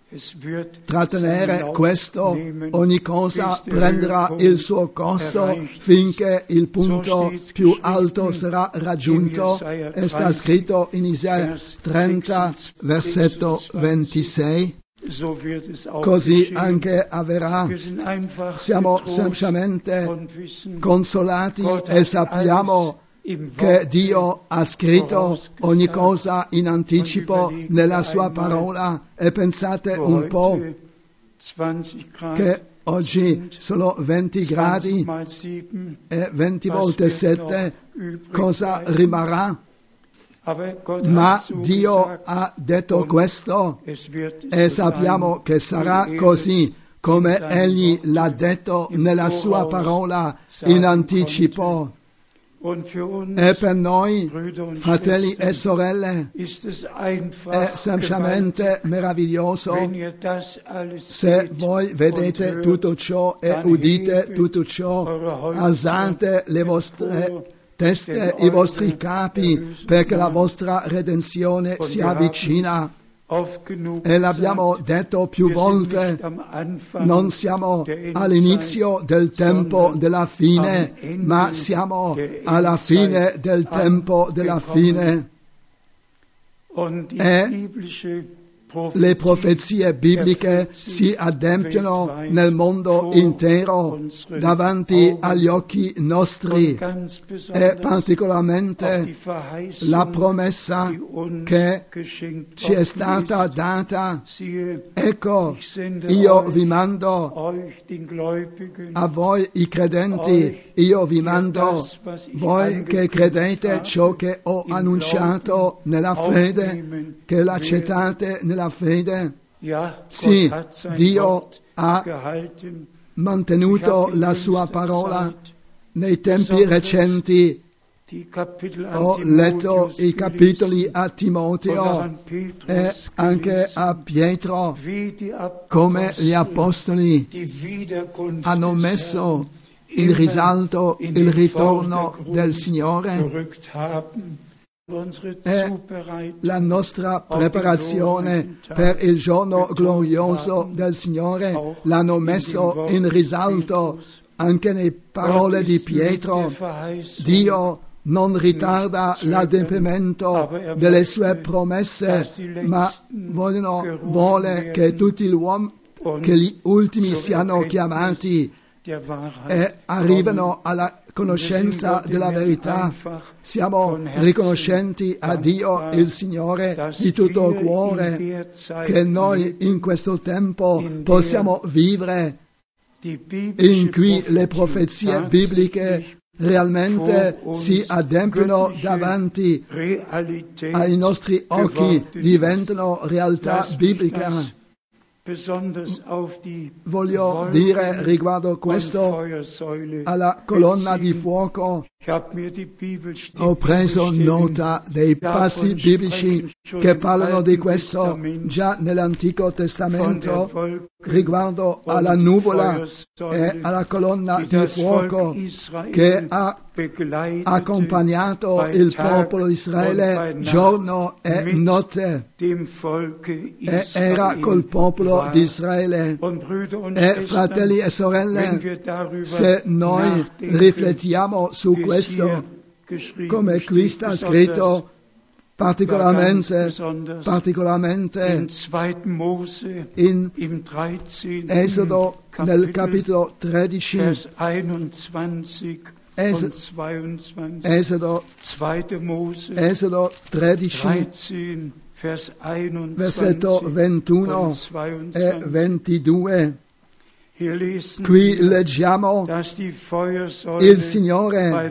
Speaker 3: trattenere questo, ogni cosa prenderà il suo corso finché il punto più alto sarà raggiunto. E sta scritto in Isaia trenta, versetto ventisei. Così anche avverrà. Siamo semplicemente consolati e sappiamo che Dio ha scritto ogni cosa in anticipo nella sua parola. E pensate un po' che oggi sono venti gradi e venti volte sette, cosa rimarrà? Ma Dio ha detto questo e sappiamo che sarà così come Egli l'ha detto nella sua parola in anticipo. E per noi, fratelli e sorelle, è semplicemente meraviglioso se voi vedete tutto ciò e udite tutto ciò, alzate le vostre teste, i vostri capi, perché la vostra redenzione si avvicina. E l'abbiamo detto più volte, non siamo all'inizio del tempo della fine, ma siamo alla fine del tempo della fine. E le profezie bibliche si adempiono nel mondo intero davanti agli occhi nostri, e particolarmente la promessa che ci è stata data: ecco, io vi mando, a voi i credenti, io vi mando, voi che credete ciò che ho annunciato nella fede, che l'accettate nella fede. Sì, Dio ha mantenuto la sua parola. Nei tempi recenti ho letto i capitoli a Timoteo e anche a Pietro, come gli apostoli hanno messo in risalto il ritorno del Signore. E la nostra preparazione per il giorno glorioso del Signore l'hanno messo in risalto anche nelle parole di Pietro. Dio non ritarda l'adempimento delle sue promesse, ma vogliono, vuole che tutti gli uomini, che gli ultimi siano chiamati e arrivano alla conoscenza della verità. Siamo riconoscenti a Dio il Signore di tutto cuore che noi in questo tempo possiamo vivere in cui le profezie bibliche realmente si adempiono davanti ai nostri occhi, diventano realtà biblica. Voglio dire riguardo questo alla colonna di fuoco. Ho preso nota dei passi biblici che parlano di questo già nell'Antico Testamento riguardo alla nuvola e alla colonna di fuoco che ha accompagnato il popolo di Israele giorno e notte, e era col popolo di Israele. E fratelli e sorelle, se noi riflettiamo su questo, come qui sta scritto, particolarmente, particolarmente in Esodo nel capitolo tredici, Es- Esodo, Esodo tredici, versetto ventuno e ventidue. Qui leggiamo: il Signore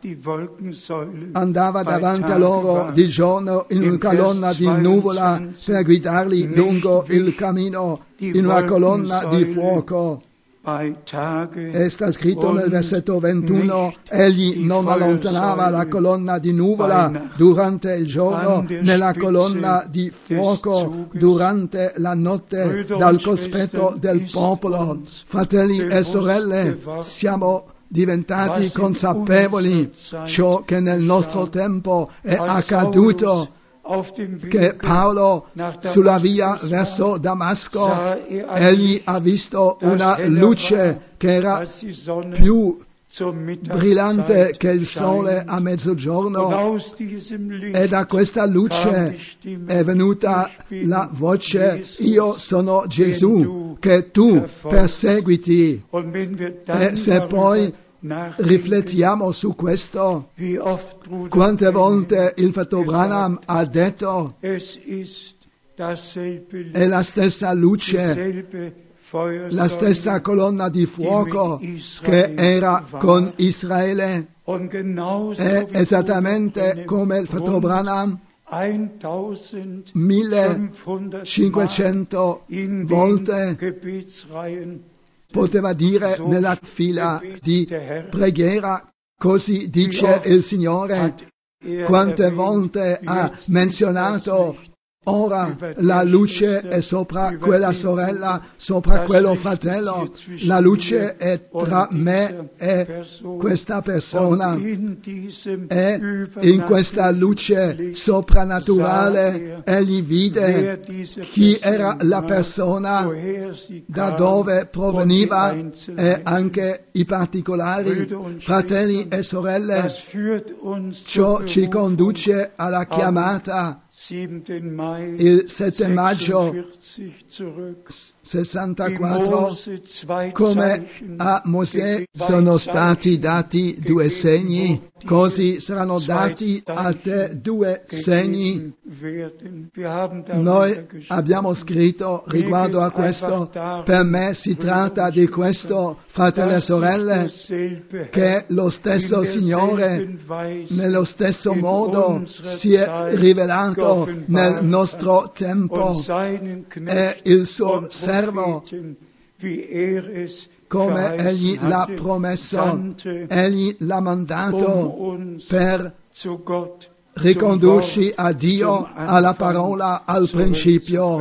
Speaker 3: andava davanti a loro di giorno in una colonna di nuvola per guidarli lungo il cammino, in una colonna di fuoco. E sta scritto nel versetto ventuno: egli non allontanava la colonna di nuvola durante il giorno, nella colonna di fuoco durante la notte, dal cospetto del popolo. Fratelli e sorelle, siamo diventati consapevoli ciò che nel nostro tempo è accaduto che Paolo sulla via verso Damasco egli ha visto una luce che era più brillante che il sole a mezzogiorno, e da questa luce è venuta la voce: io sono Gesù che tu perseguiti. E se poi riflettiamo su questo, quante volte il fratello Branham ha detto è la stessa luce, la stessa colonna di fuoco che era con Israele, è esattamente come il fratello Branham millecinquecento volte poteva dire nella fila di preghiera: così dice il Signore. Quante volte ha menzionato: ora la luce è sopra quella sorella, sopra quello fratello, la luce è tra me e questa persona, e in questa luce soprannaturale egli vide chi era la persona, da dove proveniva e anche i particolari. Fratelli e sorelle, ciò ci conduce alla chiamata. Il sette maggio sessantaquattro, come a Mosè sono stati dati due segni, così saranno dati a te due segni. Noi abbiamo scritto riguardo a questo: per me si tratta di questo, fratelli e sorelle, che lo stesso Signore nello stesso modo si è rivelato nel nostro tempo, e il suo servo, come egli l'ha promesso, egli l'ha mandato per ricondurci a Dio, alla parola, al principio,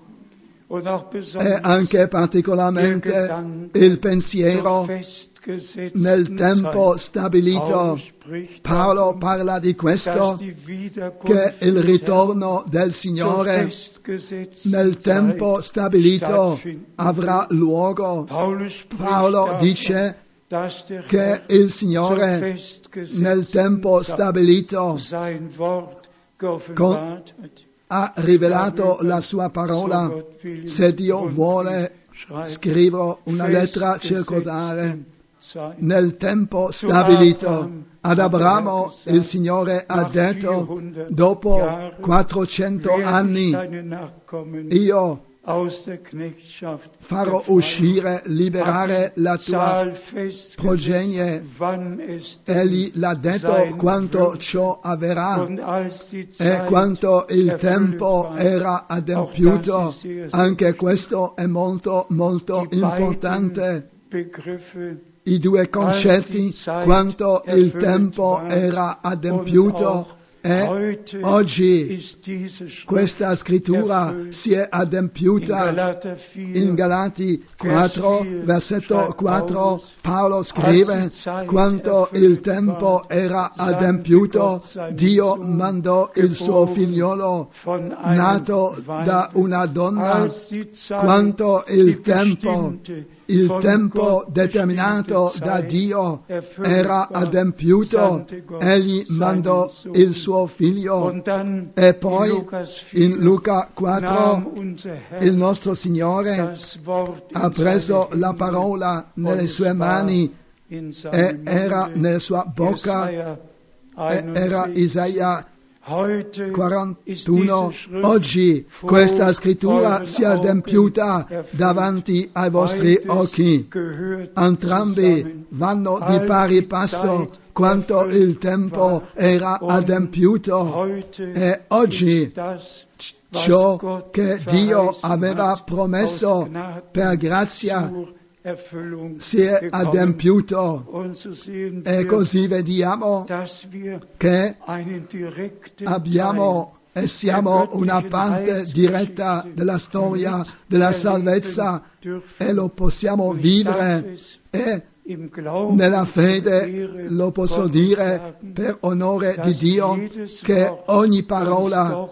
Speaker 3: e anche particolarmente il pensiero nel tempo stabilito. Paolo parla di questo, che il ritorno del Signore nel tempo stabilito avrà luogo. Paolo dice che il Signore nel tempo stabilito con, ha rivelato la sua parola. Se Dio vuole, scrivo una lettera circolare. Nel tempo stabilito ad Abramo il Signore ha detto: dopo quattrocento anni io farò uscire, liberare la tua progenie. Egli l'ha detto quanto ciò avverrà, e quanto il tempo era adempiuto. Anche questo è molto molto importante. I due concetti, quanto il tempo era adempiuto, e oggi questa scrittura si è adempiuta. In Galati quattro, versetto quattro, Paolo scrive: quanto il tempo era adempiuto, Dio mandò il suo figliolo nato da una donna. Quanto il tempo Il tempo determinato da Dio era adempiuto, egli mandò il suo figlio. E poi in Luca quattro il nostro Signore ha preso la parola nelle sue mani e era nella sua bocca, e era Isaia quarantuno. Oggi questa scrittura si è adempiuta davanti ai vostri occhi. Entrambi vanno di pari passo. Quanto il tempo era adempiuto, e oggi ciò che Dio aveva promesso per grazia si è adempiuto, e così vediamo che abbiamo e siamo una parte diretta della storia della salvezza, e lo possiamo vivere, e Nella fede lo posso dire per onore di Dio che ogni parola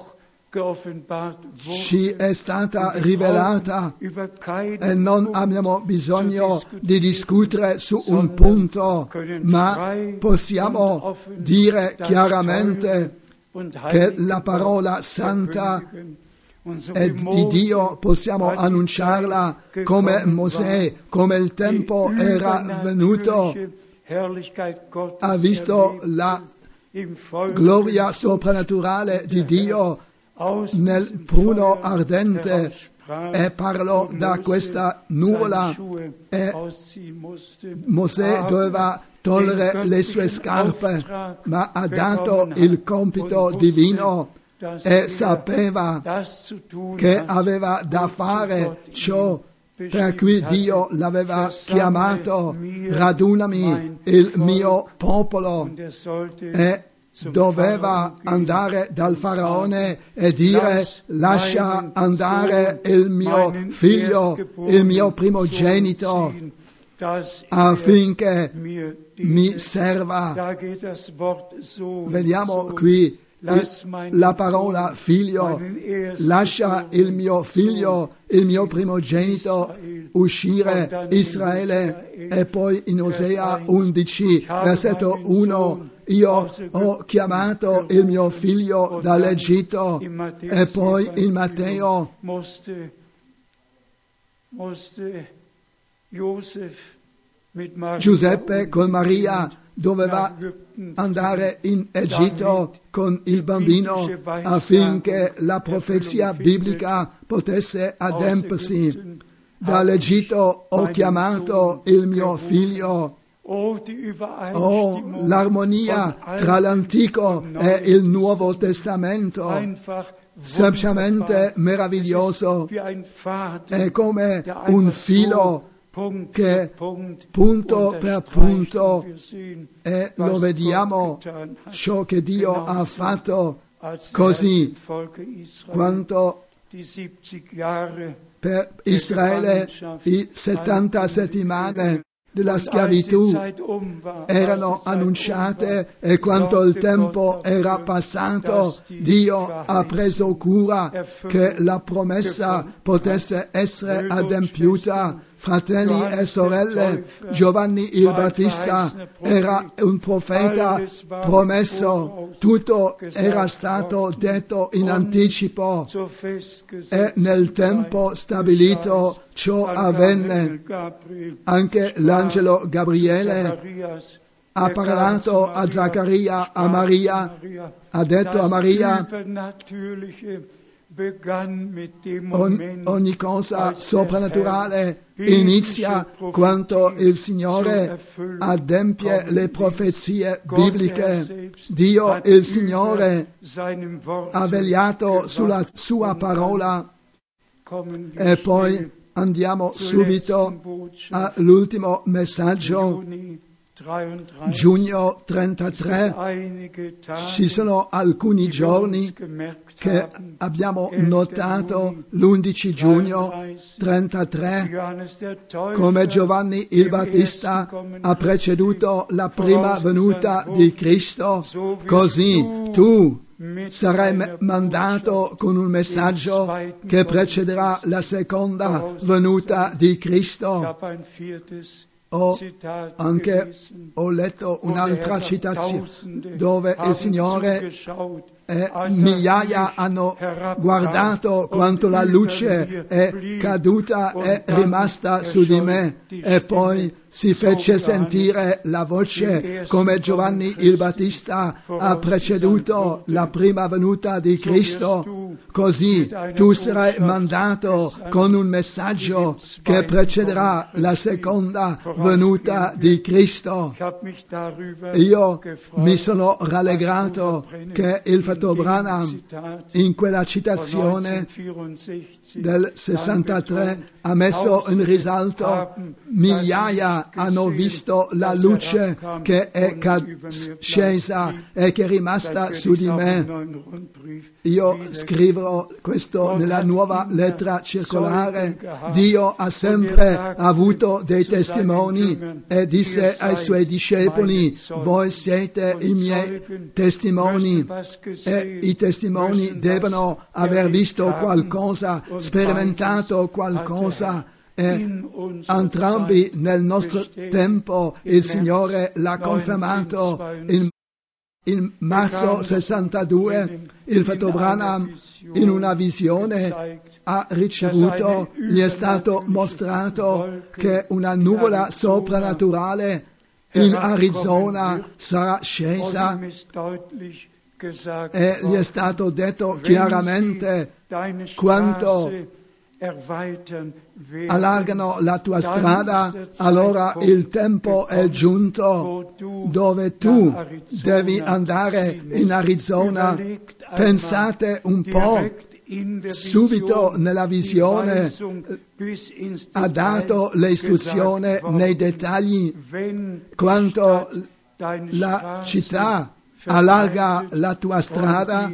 Speaker 3: ci è stata rivelata e non abbiamo bisogno di discutere su un punto, ma possiamo dire chiaramente che la parola santa è di Dio, possiamo annunciarla come Mosè, come il tempo era venuto, ha visto la gloria soprannaturale di Dio nel pruno ardente e parlò da questa nuvola e Mosè doveva togliere le sue scarpe, ma ha dato il compito divino e sapeva che aveva da fare ciò per cui Dio l'aveva chiamato: radunami il mio popolo, e doveva andare dal faraone e dire: lascia andare il mio figlio, il mio primogenito, affinché mi serva. Vediamo qui la parola figlio: lascia il mio figlio, il mio primogenito uscire Israele. E poi in Osea undici, versetto uno: io ho chiamato il mio figlio dall'Egitto. E poi in Matteo Giuseppe con Maria doveva andare in Egitto con il bambino affinché la profezia biblica potesse adempiersi. Dall'Egitto ho chiamato il mio figlio. Oh, l'armonia tra l'Antico e il Nuovo Testamento, semplicemente meraviglioso. È come un filo che punto per punto, e lo vediamo ciò che Dio ha fatto, così quanto per Israele i settanta settimane della schiavitù erano annunciate, e quanto il tempo era passato, Dio ha preso cura che la promessa potesse essere adempiuta. Fratelli e sorelle, Giovanni il Battista era un profeta promesso, tutto era stato detto in anticipo e nel tempo stabilito ciò avvenne. Anche l'angelo Gabriele ha parlato a Zaccaria, a Maria, ha detto a Maria: On, ogni cosa soprannaturale inizia quando il Signore adempie le profezie bibliche. Dio, il Signore, ha vegliato sulla sua parola. E poi andiamo subito all'ultimo messaggio. Giugno trentatré, ci sono alcuni giorni che abbiamo notato l'undici giugno trentatré, come Giovanni il Battista ha preceduto la prima venuta di Cristo, così tu sarai mandato con un messaggio che precederà la seconda venuta di Cristo. Ho anche ho letto un'altra citazione dove il Signore e migliaia hanno guardato quanto la luce è caduta e rimasta su di me, e poi si fece sentire la voce come Giovanni il Battista ha preceduto la prima venuta di Cristo. Così tu sarai mandato con un messaggio che precederà la seconda venuta di Cristo. Io mi sono rallegrato che il fratello Branham in quella citazione del sessantatré ha messo in risalto: migliaia hanno visto la luce che è scesa e che è rimasta su di me. Io scriverò questo nella nuova lettera circolare. Dio ha sempre avuto dei testimoni e disse ai suoi discepoli: voi siete i miei testimoni. E i testimoni devono aver visto qualcosa, sperimentato qualcosa. E entrambi nel nostro tempo il Signore l'ha confermato. In In marzo sessantadue il fratello Branham in una visione ha ricevuto, gli è stato mostrato che una nuvola soprannaturale in Arizona sarà scesa e gli è stato detto chiaramente: quanto allargano la tua strada, allora il tempo è giunto dove tu devi andare in Arizona. Pensate un po', subito nella visione ha dato le istruzioni nei dettagli quanto la città allarga la tua strada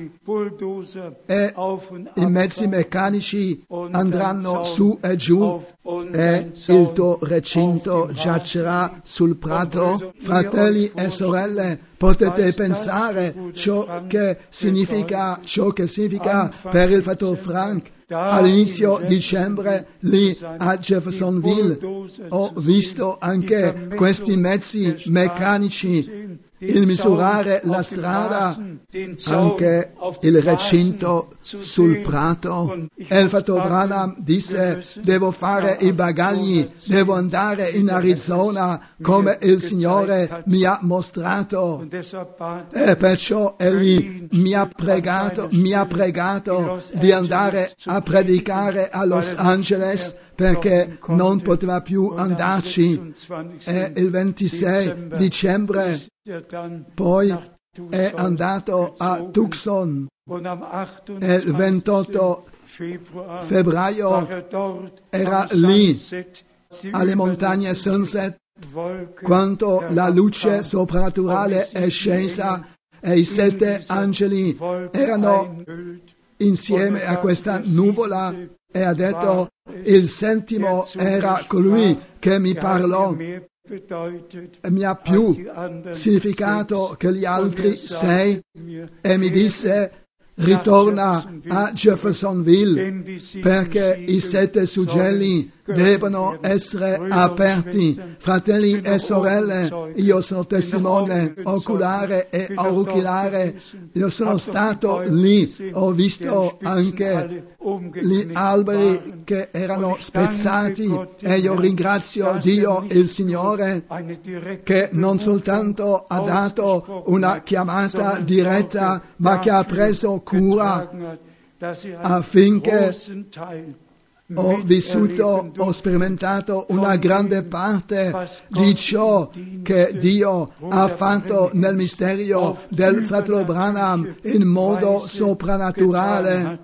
Speaker 3: e i mezzi meccanici andranno su e giù e il tuo recinto giacerà sul prato. Fratelli e sorelle, potete pensare ciò che significa, ciò che significa per il fratello Frank. All'inizio dicembre lì a Jeffersonville ho visto anche questi mezzi meccanici, il misurare la strada, anche il recinto sul prato. E il fratello Branham disse: devo fare i bagagli, devo andare in Arizona come il Signore mi ha mostrato. E perciò egli mi ha pregato, mi ha pregato di andare a predicare a Los Angeles, perché non poteva più andarci. E il ventisei dicembre poi è andato a Tucson e il ventotto febbraio era lì alle montagne Sunset quando la luce soprannaturale è scesa e i sette angeli erano insieme a questa nuvola, e ha detto: il settimo era colui che mi parlò. Mi ha più significato che gli altri sei, e mi disse: ritorna a Jeffersonville perché i sette suggelli devono essere aperti. Fratelli e sorelle, io sono testimone oculare e auricolare. Io sono stato lì, ho visto anche gli alberi che erano spezzati, e io ringrazio Dio, il Signore, che non soltanto ha dato una chiamata diretta, ma che ha preso cura affinché ho vissuto, ho sperimentato una grande parte di ciò che Dio ha fatto nel mistero del fratello Branham in modo soprannaturale.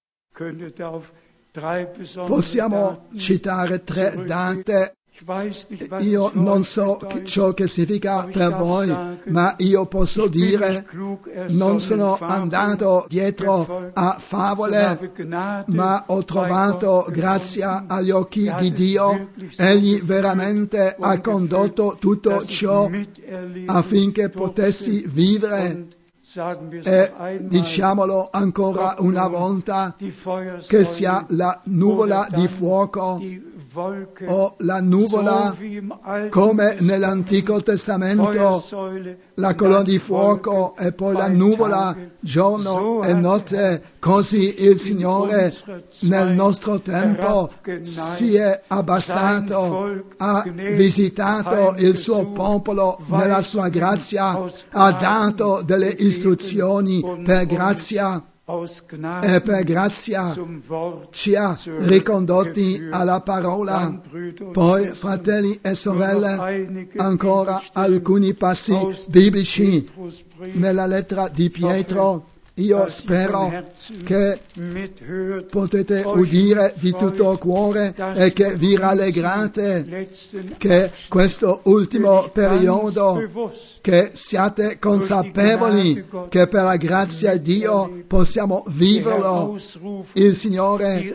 Speaker 3: Possiamo citare tre date. Io non so ciò che significa per voi, ma io posso dire: non sono andato dietro a favole, ma ho trovato grazia agli occhi di Dio. Egli veramente ha condotto tutto ciò affinché potessi vivere. E diciamolo ancora una volta, che sia la nuvola di fuoco o la nuvola come nell'Antico Testamento, la colonna di fuoco e poi la nuvola giorno e notte, così il Signore nel nostro tempo si è abbassato, ha visitato il suo popolo nella sua grazia, ha dato delle istruzioni per grazia. E per grazia ci ha ricondotti alla parola. Poi, fratelli e sorelle, ancora alcuni passi biblici nella lettera di Pietro, Io spero che potete udire di tutto cuore e che vi rallegrate che questo ultimo periodo, che siate consapevoli che per la grazia di Dio possiamo viverlo. Il Signore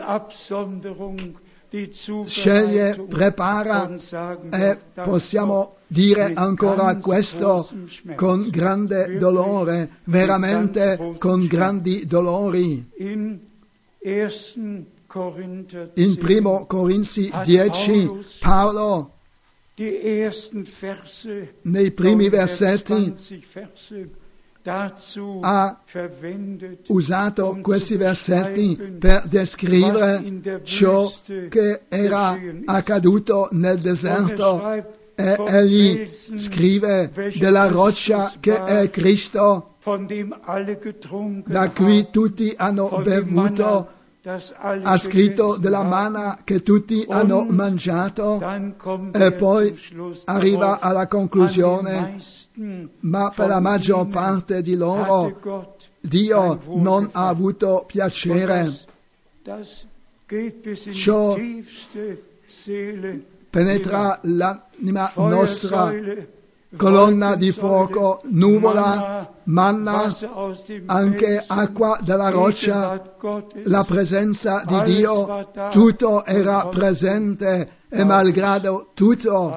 Speaker 3: sceglie, prepara e possiamo dire ancora questo con grande dolore, veramente con grandi dolori. In primo Corinzi dieci, Paolo nei primi versetti ha usato questi versetti per descrivere ciò che era accaduto nel deserto, e egli scrive della roccia che è Cristo, da cui tutti hanno bevuto. Ha scritto della manna che tutti hanno mangiato, e poi arriva alla conclusione: ma per la maggior parte di loro Dio non ha avuto piacere. Ciò penetra l'anima nostra, colonna di fuoco, nuvola, manna, anche acqua dalla roccia, la presenza di Dio, tutto era presente, e malgrado tutto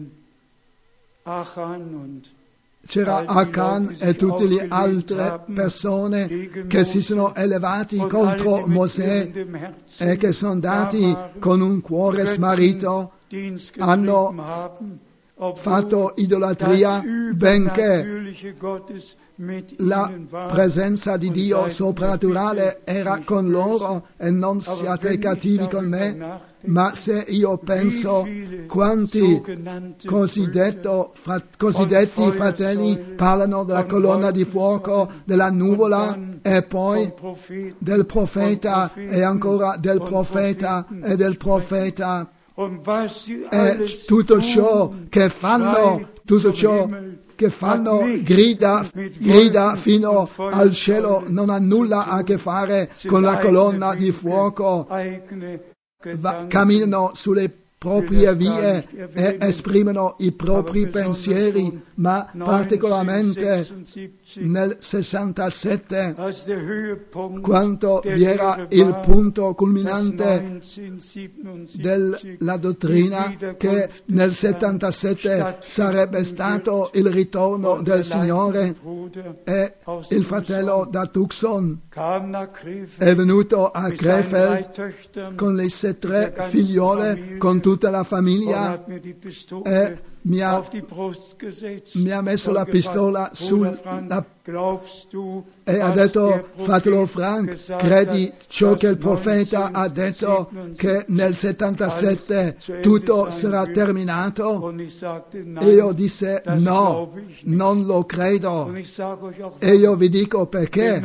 Speaker 3: c'era Achan e tutte le altre persone che si sono elevati contro Mosè e che sono andati con un cuore smarrito, hanno fatto idolatria, benché la presenza di Dio soprannaturale era con loro. E non siate cattivi con me, ma se io penso quanti cosiddetto, fra, cosiddetti fratelli parlano della colonna di fuoco, della nuvola, e poi del profeta, e ancora del profeta e del profeta, e tutto ciò che fanno, tutto ciò che fanno grida, grida fino al cielo, non ha nulla a che fare con la colonna di fuoco. Va, camminano sulle proprie vie e esprimono i propri pensieri, ma particolarmente nel sessantasette, quando vi era il punto culminante della dottrina che nel settantasette sarebbe stato il ritorno del Signore, e il fratello da Tucson è venuto a Krefeld con le sue tre figliole, con tutta la famiglia, e mi ha, mi ha messo la pistola sulla e ha detto: fratello Frank, credi ciò che il profeta ha detto, che nel settantasette tutto sarà terminato? E io disse: no, non lo credo. E io vi dico perché.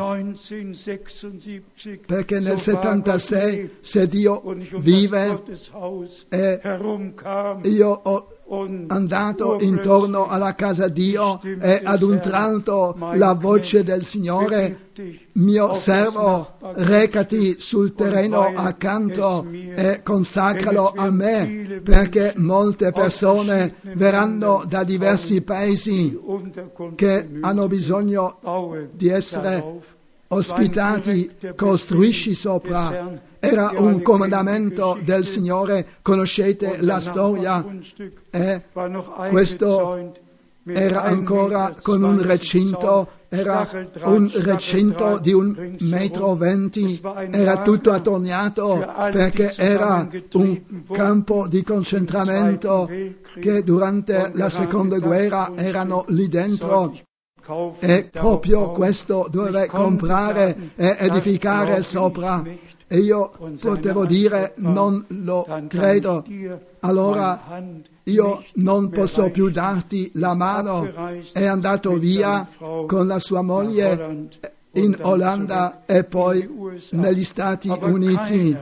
Speaker 3: Perché nel settantasei, se Dio vive, e io ho andato intorno alla casa Dio, e ad un tratto la voce del Signore: mio servo, recati sul terreno accanto e consacralo a me, perché molte persone verranno da diversi paesi che hanno bisogno di essere ospitati. Costruisci sopra. Era un comandamento del Signore, conoscete la storia, e questo era ancora con un recinto, era un recinto di un metro venti, era tutto attorniato, perché era un campo di concentramento che durante la seconda guerra erano lì dentro. E proprio questo doveva comprare e edificare sopra. E io potevo dire: non lo credo. Allora io non posso più darti la mano. È andato via con la sua moglie in Olanda e poi negli Stati Uniti.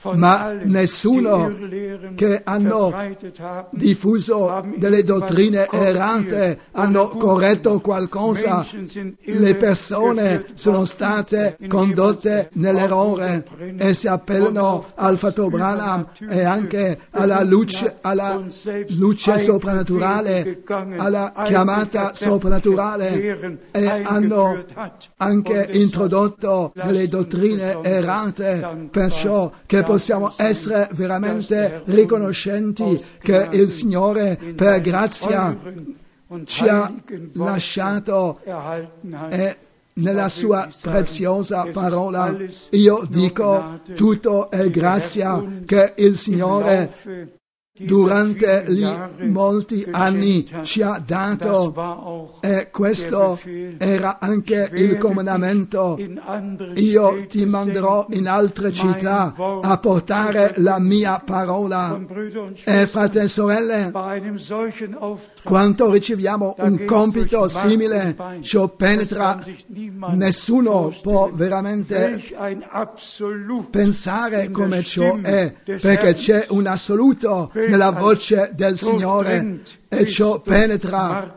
Speaker 3: ma nessuno che hanno diffuso delle dottrine errate, hanno corretto qualcosa. Le persone sono state condotte nell'errore e si appellano al Father Branham e anche alla luce, alla luce soprannaturale, alla chiamata soprannaturale, e hanno anche introdotto delle dottrine errate, perciò che possiamo essere veramente riconoscenti che il Signore per grazia ci ha lasciato e nella sua preziosa parola. Io dico, tutto è grazia che il Signore durante gli molti anni ci ha dato, e questo era anche il comandamento: io ti manderò in altre città a portare la mia parola. E fratelli e sorelle, quando riceviamo un compito simile, ciò penetra, nessuno può veramente pensare come ciò è, perché c'è un assoluto nella voce del Signore e ciò penetra.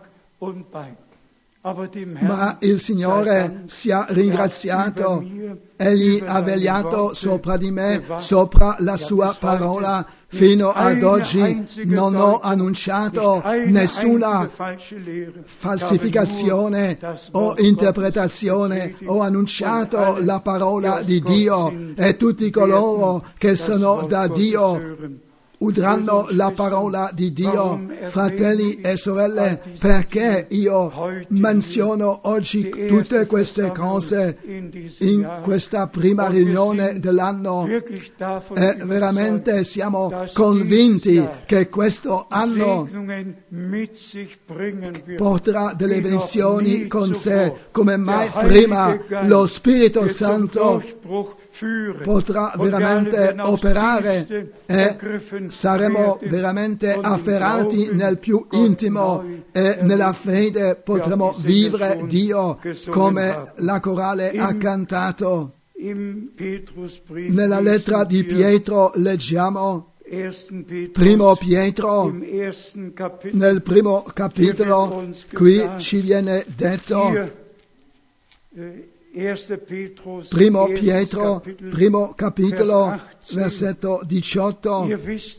Speaker 3: Ma il Signore sia ringraziato, Egli ha vegliato sopra di me, sopra la sua parola. Fino ad oggi non ho annunciato nessuna falsificazione o interpretazione, ho annunciato la parola di Dio, e tutti coloro che sono da Dio udranno la parola di Dio. Fratelli e sorelle, perché io menziono oggi tutte queste cose in questa prima riunione dell'anno? E veramente siamo convinti che questo anno porterà delle benedizioni con sé come mai prima. Lo Spirito Santo potrà veramente operare e saremo veramente afferrati nel più intimo, e nella fede potremo vivere Dio come la corale ha cantato. Nella lettera di Pietro leggiamo, primo Pietro, nel primo capitolo, qui ci viene detto, primo Pietro, primo capitolo, versetto diciotto,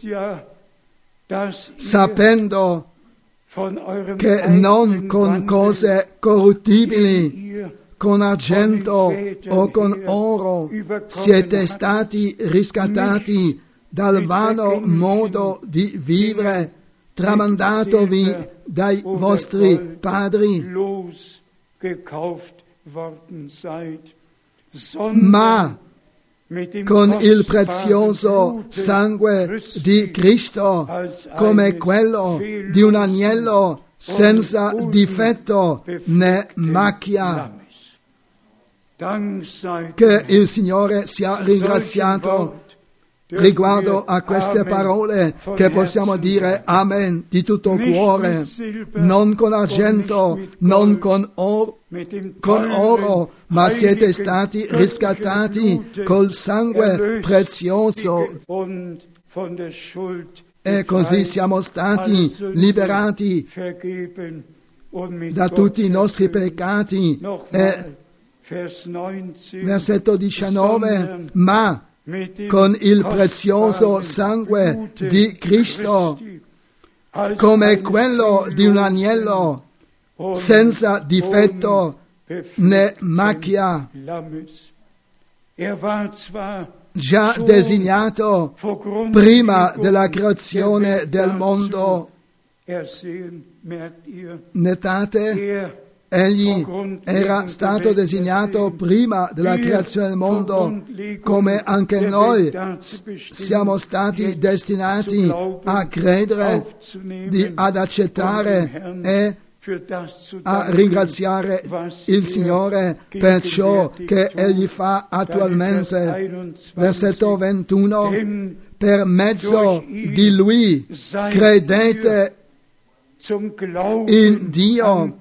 Speaker 3: sapendo che non con cose corruttibili, con argento o con oro, siete stati riscattati dal vano modo di vivere tramandatovi dai vostri padri, ma con il prezioso sangue di Cristo, come quello di un agnello senza difetto né macchia. Che il Signore sia ringraziato. Riguardo a queste parole, che possiamo dire Amen di tutto cuore, non con argento, non con oro, con oro, ma siete stati riscattati col sangue prezioso, e così siamo stati liberati da tutti i nostri peccati. E versetto diciannove, ma con il prezioso sangue di Cristo, come quello di un agnello senza difetto né macchia, già designato prima della creazione del mondo. Notate? Egli era stato designato prima della creazione del mondo, come anche noi siamo stati destinati a credere, di, ad accettare e a ringraziare il Signore per ciò che Egli fa attualmente. Versetto ventuno, per mezzo di Lui credete in Dio,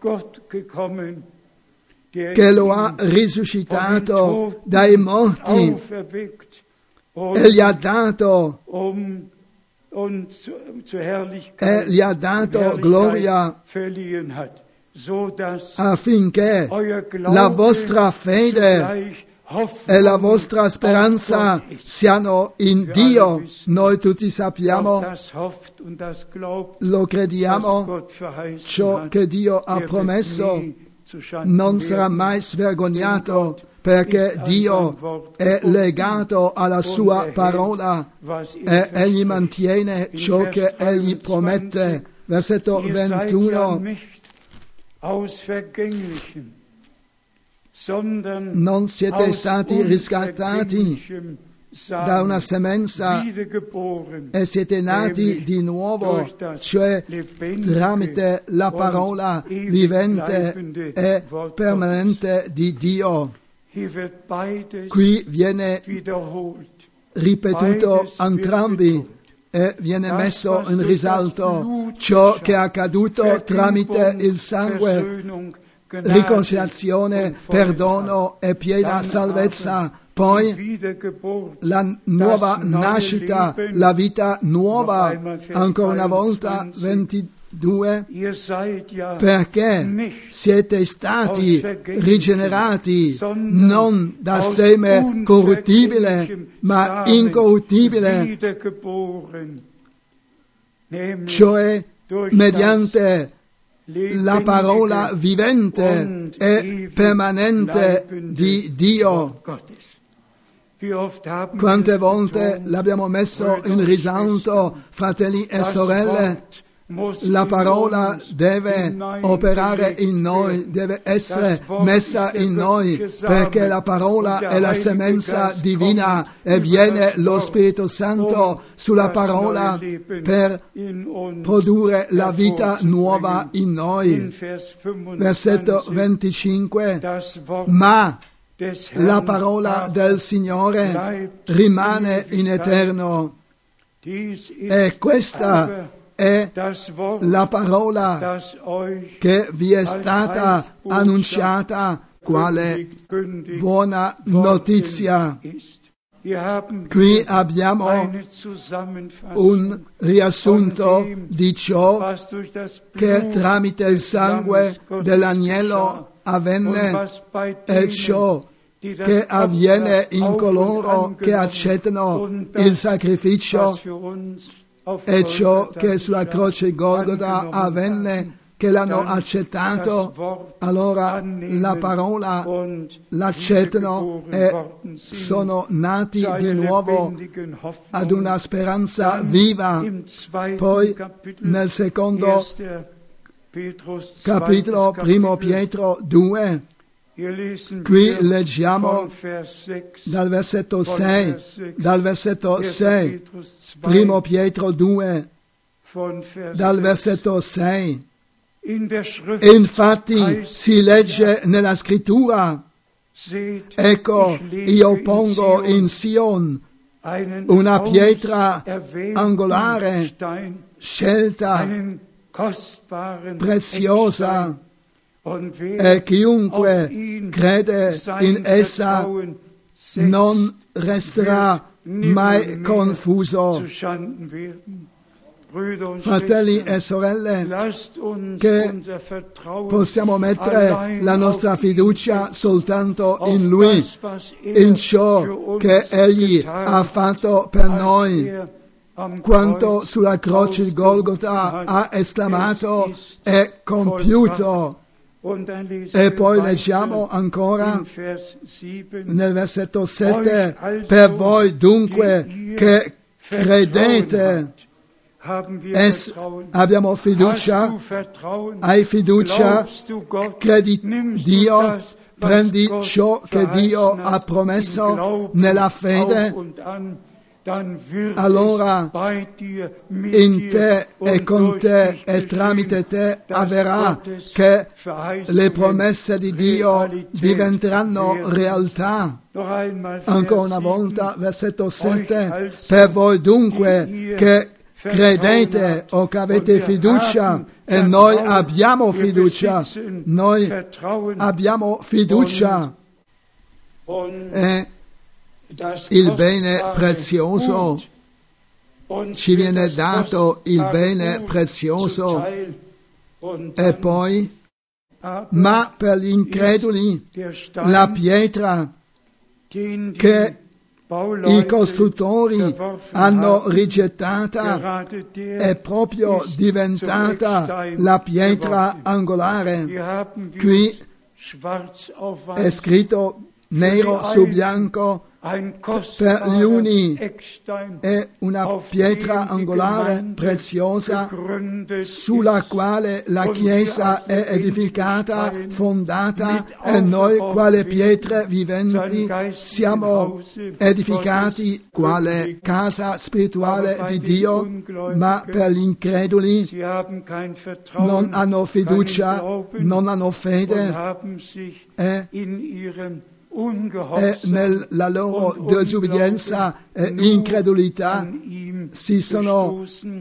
Speaker 3: che lo ha risuscitato dai morti e gli ha dato,
Speaker 1: um uns zur
Speaker 3: e
Speaker 1: Herrlichkeit,
Speaker 3: gli ha dato
Speaker 1: Herrlichkeit
Speaker 3: gloria
Speaker 1: verliehen hat, so dass
Speaker 3: affinché
Speaker 1: euer Glaube
Speaker 3: la vostra fede
Speaker 1: zugleich Hoffnung
Speaker 3: e la vostra speranza
Speaker 1: auf Gott ist.
Speaker 3: siano in Dio. Noi tutti sappiamo,
Speaker 1: Auf das hofft und das glaubt,
Speaker 3: lo
Speaker 1: was
Speaker 3: crediamo,
Speaker 1: Gott verheißen
Speaker 3: ciò
Speaker 1: hat,
Speaker 3: che Dio ha
Speaker 1: der wird
Speaker 3: promesso
Speaker 1: nie zu Schanden
Speaker 3: non sarà
Speaker 1: werden.
Speaker 3: mai svergognato, perché Dio è legato alla sua parola e egli mantiene ciò che egli promette. Versetto
Speaker 1: Ihr seid ja
Speaker 3: ventuno.
Speaker 1: nicht aus vergänglichen, sondern
Speaker 3: Non siete
Speaker 1: aus
Speaker 3: stati riscattati
Speaker 1: unvergänglichem
Speaker 3: da una
Speaker 1: Samen
Speaker 3: semenza
Speaker 1: wiedergeboren,
Speaker 3: e siete nati
Speaker 1: nämlich
Speaker 3: di nuovo,
Speaker 1: durch das
Speaker 3: cioè
Speaker 1: lebendige
Speaker 3: tramite la
Speaker 1: und
Speaker 3: parola
Speaker 1: ewig
Speaker 3: vivente
Speaker 1: bleibende
Speaker 3: e
Speaker 1: Wort
Speaker 3: permanente di Dio.
Speaker 1: Hier wird beides
Speaker 3: Qui viene
Speaker 1: wiederholt.
Speaker 3: ripetuto
Speaker 1: Beides wird
Speaker 3: entrambi
Speaker 1: betont.
Speaker 3: e viene
Speaker 1: Das,
Speaker 3: messo
Speaker 1: was
Speaker 3: in
Speaker 1: durch
Speaker 3: risalto
Speaker 1: das Blut
Speaker 3: ciò
Speaker 1: geschah,
Speaker 3: che è accaduto tramite
Speaker 1: Vergebung,
Speaker 3: il sangue,
Speaker 1: Versöhnung, Gnade
Speaker 3: riconciliazione,
Speaker 1: und volles
Speaker 3: perdono e piena
Speaker 1: Dann
Speaker 3: salvezza.
Speaker 1: aber
Speaker 3: Poi
Speaker 1: die Wiedergeburt,
Speaker 3: la nuova
Speaker 1: das neue
Speaker 3: nascita,
Speaker 1: Leben.
Speaker 3: la vita nuova,
Speaker 1: Noch einmal Vers
Speaker 3: ancora una volta,
Speaker 1: dreiundzwanzig.
Speaker 3: ventidue,
Speaker 1: Ihr seid ja
Speaker 3: perché
Speaker 1: nicht
Speaker 3: siete stati
Speaker 1: aus vergänglichem,
Speaker 3: rigenerati
Speaker 1: sondern
Speaker 3: non da
Speaker 1: aus
Speaker 3: seme corruttibile,
Speaker 1: unvergänglichem
Speaker 3: ma
Speaker 1: Samen
Speaker 3: incorruttibile,
Speaker 1: wiedergeboren, nämlich
Speaker 3: cioè
Speaker 1: durch
Speaker 3: mediante
Speaker 1: das
Speaker 3: la parola
Speaker 1: lebendige
Speaker 3: vivente
Speaker 1: und
Speaker 3: e
Speaker 1: ewig
Speaker 3: permanente
Speaker 1: bleibende
Speaker 3: di Dio.
Speaker 1: Wort Gottes. Wie oft haben
Speaker 3: Quante
Speaker 1: wir
Speaker 3: volte
Speaker 1: betont,
Speaker 3: l'abbiamo messo
Speaker 1: Brüder
Speaker 3: in
Speaker 1: und
Speaker 3: risalto, fratelli e
Speaker 1: das
Speaker 3: sorelle,
Speaker 1: Wort muss
Speaker 3: la
Speaker 1: in
Speaker 3: parola
Speaker 1: uns
Speaker 3: deve
Speaker 1: hineingelegt
Speaker 3: operare in noi,
Speaker 1: werden.
Speaker 3: deve essere
Speaker 1: Das Wort
Speaker 3: messa
Speaker 1: ist der
Speaker 3: in noi,
Speaker 1: göttliche Samen
Speaker 3: perché la parola
Speaker 1: und der
Speaker 3: è la
Speaker 1: Heilige
Speaker 3: semenza
Speaker 1: Geist
Speaker 3: divina
Speaker 1: kommt
Speaker 3: e
Speaker 1: über
Speaker 3: viene
Speaker 1: das
Speaker 3: lo
Speaker 1: Wort,
Speaker 3: Spirito Santo
Speaker 1: um
Speaker 3: sulla
Speaker 1: das
Speaker 3: parola
Speaker 1: neue Leben
Speaker 3: per
Speaker 1: in uns
Speaker 3: produrre la vita
Speaker 1: hervorzubringen.
Speaker 3: nuova in
Speaker 1: In
Speaker 3: noi.
Speaker 1: Vers
Speaker 3: Versetto
Speaker 1: fünfundzwanzig,
Speaker 3: venticinque.
Speaker 1: das Wort
Speaker 3: Ma
Speaker 1: des
Speaker 3: la
Speaker 1: Herrn
Speaker 3: parola
Speaker 1: aber
Speaker 3: del Signore
Speaker 1: bleibt
Speaker 3: rimane
Speaker 1: in
Speaker 3: in
Speaker 1: Ewigkeit.
Speaker 3: eterno.
Speaker 1: Dies ist
Speaker 3: E questa
Speaker 1: aber
Speaker 3: è
Speaker 1: das Wort,
Speaker 3: la parola
Speaker 1: das euch
Speaker 3: che vi è stata annunciata quale
Speaker 1: kündigt
Speaker 3: buona
Speaker 1: worden
Speaker 3: notizia.
Speaker 1: ist. Hier haben
Speaker 3: Qui
Speaker 1: wir
Speaker 3: abbiamo
Speaker 1: eine Zusammenfassung,
Speaker 3: un riassunto di ciò
Speaker 1: was durch das
Speaker 3: che
Speaker 1: Blut
Speaker 3: tramite il
Speaker 1: des
Speaker 3: sangue
Speaker 1: Lammes Gottes
Speaker 3: dell'agnello
Speaker 1: geschah und
Speaker 3: avvenne
Speaker 1: was bei
Speaker 3: e
Speaker 1: denen,
Speaker 3: ciò
Speaker 1: die das
Speaker 3: che avviene
Speaker 1: Opfer
Speaker 3: in
Speaker 1: auf und
Speaker 3: coloro che
Speaker 1: angenommen
Speaker 3: accettano
Speaker 1: und das,
Speaker 3: il sacrificio
Speaker 1: was für uns auf
Speaker 3: e ciò
Speaker 1: Golgatha
Speaker 3: che sulla
Speaker 1: geschah,
Speaker 3: croce Golgotha
Speaker 1: angenommen
Speaker 3: avvenne,
Speaker 1: haben.
Speaker 3: che l'hanno
Speaker 1: Dann
Speaker 3: accettato,
Speaker 1: das Wort
Speaker 3: allora
Speaker 1: annehmen
Speaker 3: la parola
Speaker 1: und
Speaker 3: l'accettano
Speaker 1: wiedergeboren
Speaker 3: e
Speaker 1: worden sind
Speaker 3: sono nati
Speaker 1: zu
Speaker 3: di
Speaker 1: einer
Speaker 3: nuovo
Speaker 1: lebendigen Hoffnung.
Speaker 3: ad una speranza
Speaker 1: Dann
Speaker 3: viva.
Speaker 1: im zweiten
Speaker 3: Poi
Speaker 1: Kapitel,
Speaker 3: nel secondo
Speaker 1: erster Petrus,
Speaker 3: capitolo,
Speaker 1: zweites
Speaker 3: primo
Speaker 1: Kapitel,
Speaker 3: Pietro due,
Speaker 1: hier lesen
Speaker 3: qui
Speaker 1: wir
Speaker 3: leggiamo
Speaker 1: von Vers sechs,
Speaker 3: dal versetto
Speaker 1: von
Speaker 3: sei,
Speaker 1: Vers sechs,
Speaker 3: dal versetto
Speaker 1: erster
Speaker 3: sei,
Speaker 1: Petrus zwei,
Speaker 3: primo Pietro due,
Speaker 1: von Vers
Speaker 3: dal
Speaker 1: sechs.
Speaker 3: versetto sei.
Speaker 1: In der Schrift
Speaker 3: E infatti
Speaker 1: heißt
Speaker 3: si legge nella scrittura,
Speaker 1: seht,
Speaker 3: ecco,
Speaker 1: ich lege
Speaker 3: io pongo
Speaker 1: Sion
Speaker 3: in Sion
Speaker 1: einen
Speaker 3: una pietra
Speaker 1: auserwählten
Speaker 3: angolare,
Speaker 1: Stein,
Speaker 3: scelta,
Speaker 1: einen kostbaren
Speaker 3: preziosa,
Speaker 1: Eckstein. Und wer
Speaker 3: e chiunque
Speaker 1: auf ihn
Speaker 3: crede
Speaker 1: sein
Speaker 3: in essa
Speaker 1: Vertrauen setzt,
Speaker 3: non resterà
Speaker 1: wird nimmer
Speaker 3: mai
Speaker 1: mehr
Speaker 3: confuso.
Speaker 1: zu Schanden werden. Brüder und
Speaker 3: Fratelli
Speaker 1: Schwestern,
Speaker 3: e sorelle,
Speaker 1: lasst uns
Speaker 3: che
Speaker 1: unser Vertrauen
Speaker 3: possiamo mettere
Speaker 1: allein
Speaker 3: la nostra
Speaker 1: auf ihn
Speaker 3: fiducia soltanto
Speaker 1: auf
Speaker 3: in Lui,
Speaker 1: das, was er
Speaker 3: in
Speaker 1: für
Speaker 3: ciò
Speaker 1: uns
Speaker 3: che Egli
Speaker 1: getan
Speaker 3: ha
Speaker 1: hat,
Speaker 3: fatto per
Speaker 1: als
Speaker 3: noi.
Speaker 1: er am
Speaker 3: Quanto
Speaker 1: Kreuz
Speaker 3: sulla croce di Golgotha
Speaker 1: ausgerufen
Speaker 3: ha
Speaker 1: hat,
Speaker 3: esclamato
Speaker 1: es ist
Speaker 3: è compiuto.
Speaker 1: Und dann lesen
Speaker 3: E
Speaker 1: wir
Speaker 3: poi
Speaker 1: weiter
Speaker 3: leggiamo ancora
Speaker 1: in Vers sieben,
Speaker 3: nel versetto sette,
Speaker 1: Euch also,
Speaker 3: per voi dunque
Speaker 1: die ihr
Speaker 3: che
Speaker 1: Vertrauen
Speaker 3: credete,
Speaker 1: habt, haben wir
Speaker 3: es,
Speaker 1: Vertrauen.
Speaker 3: abbiamo
Speaker 1: Hast
Speaker 3: fiducia,
Speaker 1: du Vertrauen?
Speaker 3: hai fiducia,
Speaker 1: Glaubst du Gott?
Speaker 3: credi
Speaker 1: Nimmst du
Speaker 3: Dio,
Speaker 1: das, was
Speaker 3: prendi
Speaker 1: Gott
Speaker 3: ciò che Dio
Speaker 1: verheißen
Speaker 3: ha
Speaker 1: hat,
Speaker 3: promesso
Speaker 1: im Glauben
Speaker 3: nella fede,
Speaker 1: auf und an, dann wird
Speaker 3: allora
Speaker 1: es bei dir, mit
Speaker 3: in
Speaker 1: dir
Speaker 3: te e
Speaker 1: und
Speaker 3: con
Speaker 1: durch
Speaker 3: te
Speaker 1: dich
Speaker 3: e tramite te
Speaker 1: dass
Speaker 3: avverrà
Speaker 1: Gottes
Speaker 3: che
Speaker 1: Verheißungen
Speaker 3: le promesse di Dio
Speaker 1: Realität
Speaker 3: diventeranno
Speaker 1: werden.
Speaker 3: realtà.
Speaker 1: Noch einmal Vers
Speaker 3: Ancora una
Speaker 1: sieben.
Speaker 3: volta, versetto
Speaker 1: Euch
Speaker 3: sette,
Speaker 1: also,
Speaker 3: per voi dunque
Speaker 1: die ihr
Speaker 3: che
Speaker 1: Vertrauen
Speaker 3: credete
Speaker 1: habt,
Speaker 3: o che
Speaker 1: und
Speaker 3: avete
Speaker 1: wir
Speaker 3: fiducia
Speaker 1: haben
Speaker 3: e noi
Speaker 1: Vertrauen,
Speaker 3: abbiamo
Speaker 1: wir
Speaker 3: fiducia,
Speaker 1: besitzen
Speaker 3: noi
Speaker 1: Vertrauen
Speaker 3: abbiamo fiducia
Speaker 1: und
Speaker 3: e il bene prezioso, ci viene dato il bene prezioso, e poi, ma per gli increduli, la pietra che i costruttori hanno rigettata è proprio diventata la pietra angolare. Qui è scritto nero su bianco: per gli uni è una pietra angolare preziosa sulla quale la Chiesa è edificata, fondata, e noi, quale pietre viventi, siamo edificati quale casa spirituale di Dio. Ma per gli increduli non hanno fiducia, non hanno fede, e e nella loro disubbidienza e incredulità si sono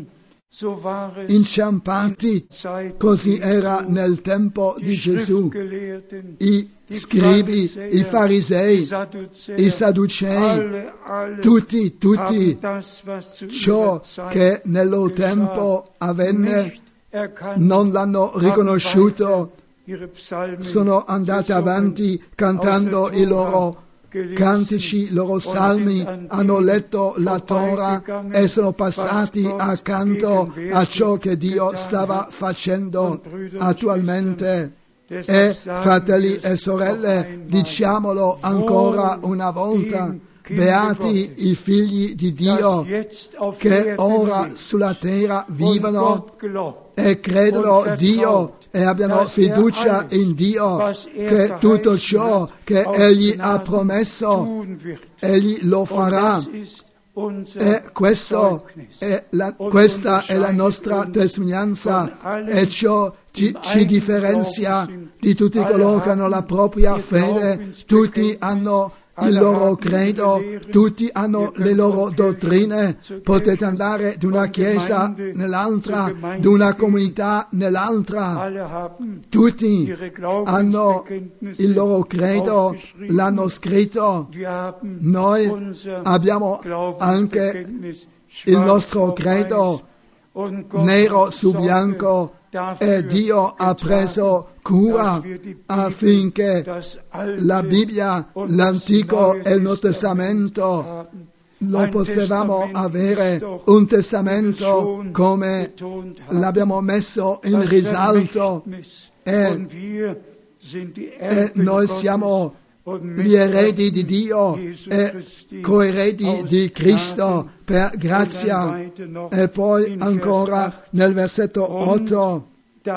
Speaker 3: inciampati. Così era nel tempo di Gesù. I scribi, i farisei, i sadducei, tutti, tutti, ciò che nel loro tempo avvenne, non l'hanno riconosciuto. Sono andati avanti cantando i loro cantici, i loro salmi, hanno letto la Torah e sono passati accanto a ciò che Dio stava facendo attualmente. E fratelli e sorelle, diciamolo ancora una volta: beati i figli di Dio che ora sulla terra vivono e credono Dio e abbiano fiducia in Dio, che tutto ciò che Egli ha promesso, Egli lo farà. E questo è la, questa è la nostra testimonianza, e ciò ci, ci differenzia di tutti coloro che hanno la propria fede. Tutti hanno il loro credo, tutti hanno le loro dottrine. Potete andare da una chiesa nell'altra, da una comunità nell'altra. Tutti hanno il loro credo, l'hanno scritto. Noi abbiamo anche il nostro credo nero su bianco, e Dio ha preso cura affinché la Bibbia, l'Antico e il Nuovo Testamento, lo potevamo avere, un testamento come l'abbiamo messo in risalto, e, e noi siamo gli eredi di Dio e coeredi di Cristo per grazia. E poi ancora nel versetto otto: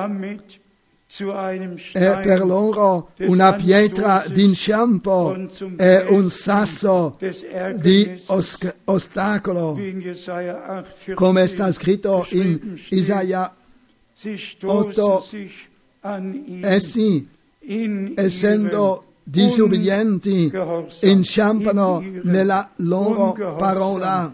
Speaker 3: è per loro una pietra d'inciampo e un sasso di os- ostacolo, come sta scritto in Isaia otto. Essi, essendo disubbidienti, inciampano nella loro parola,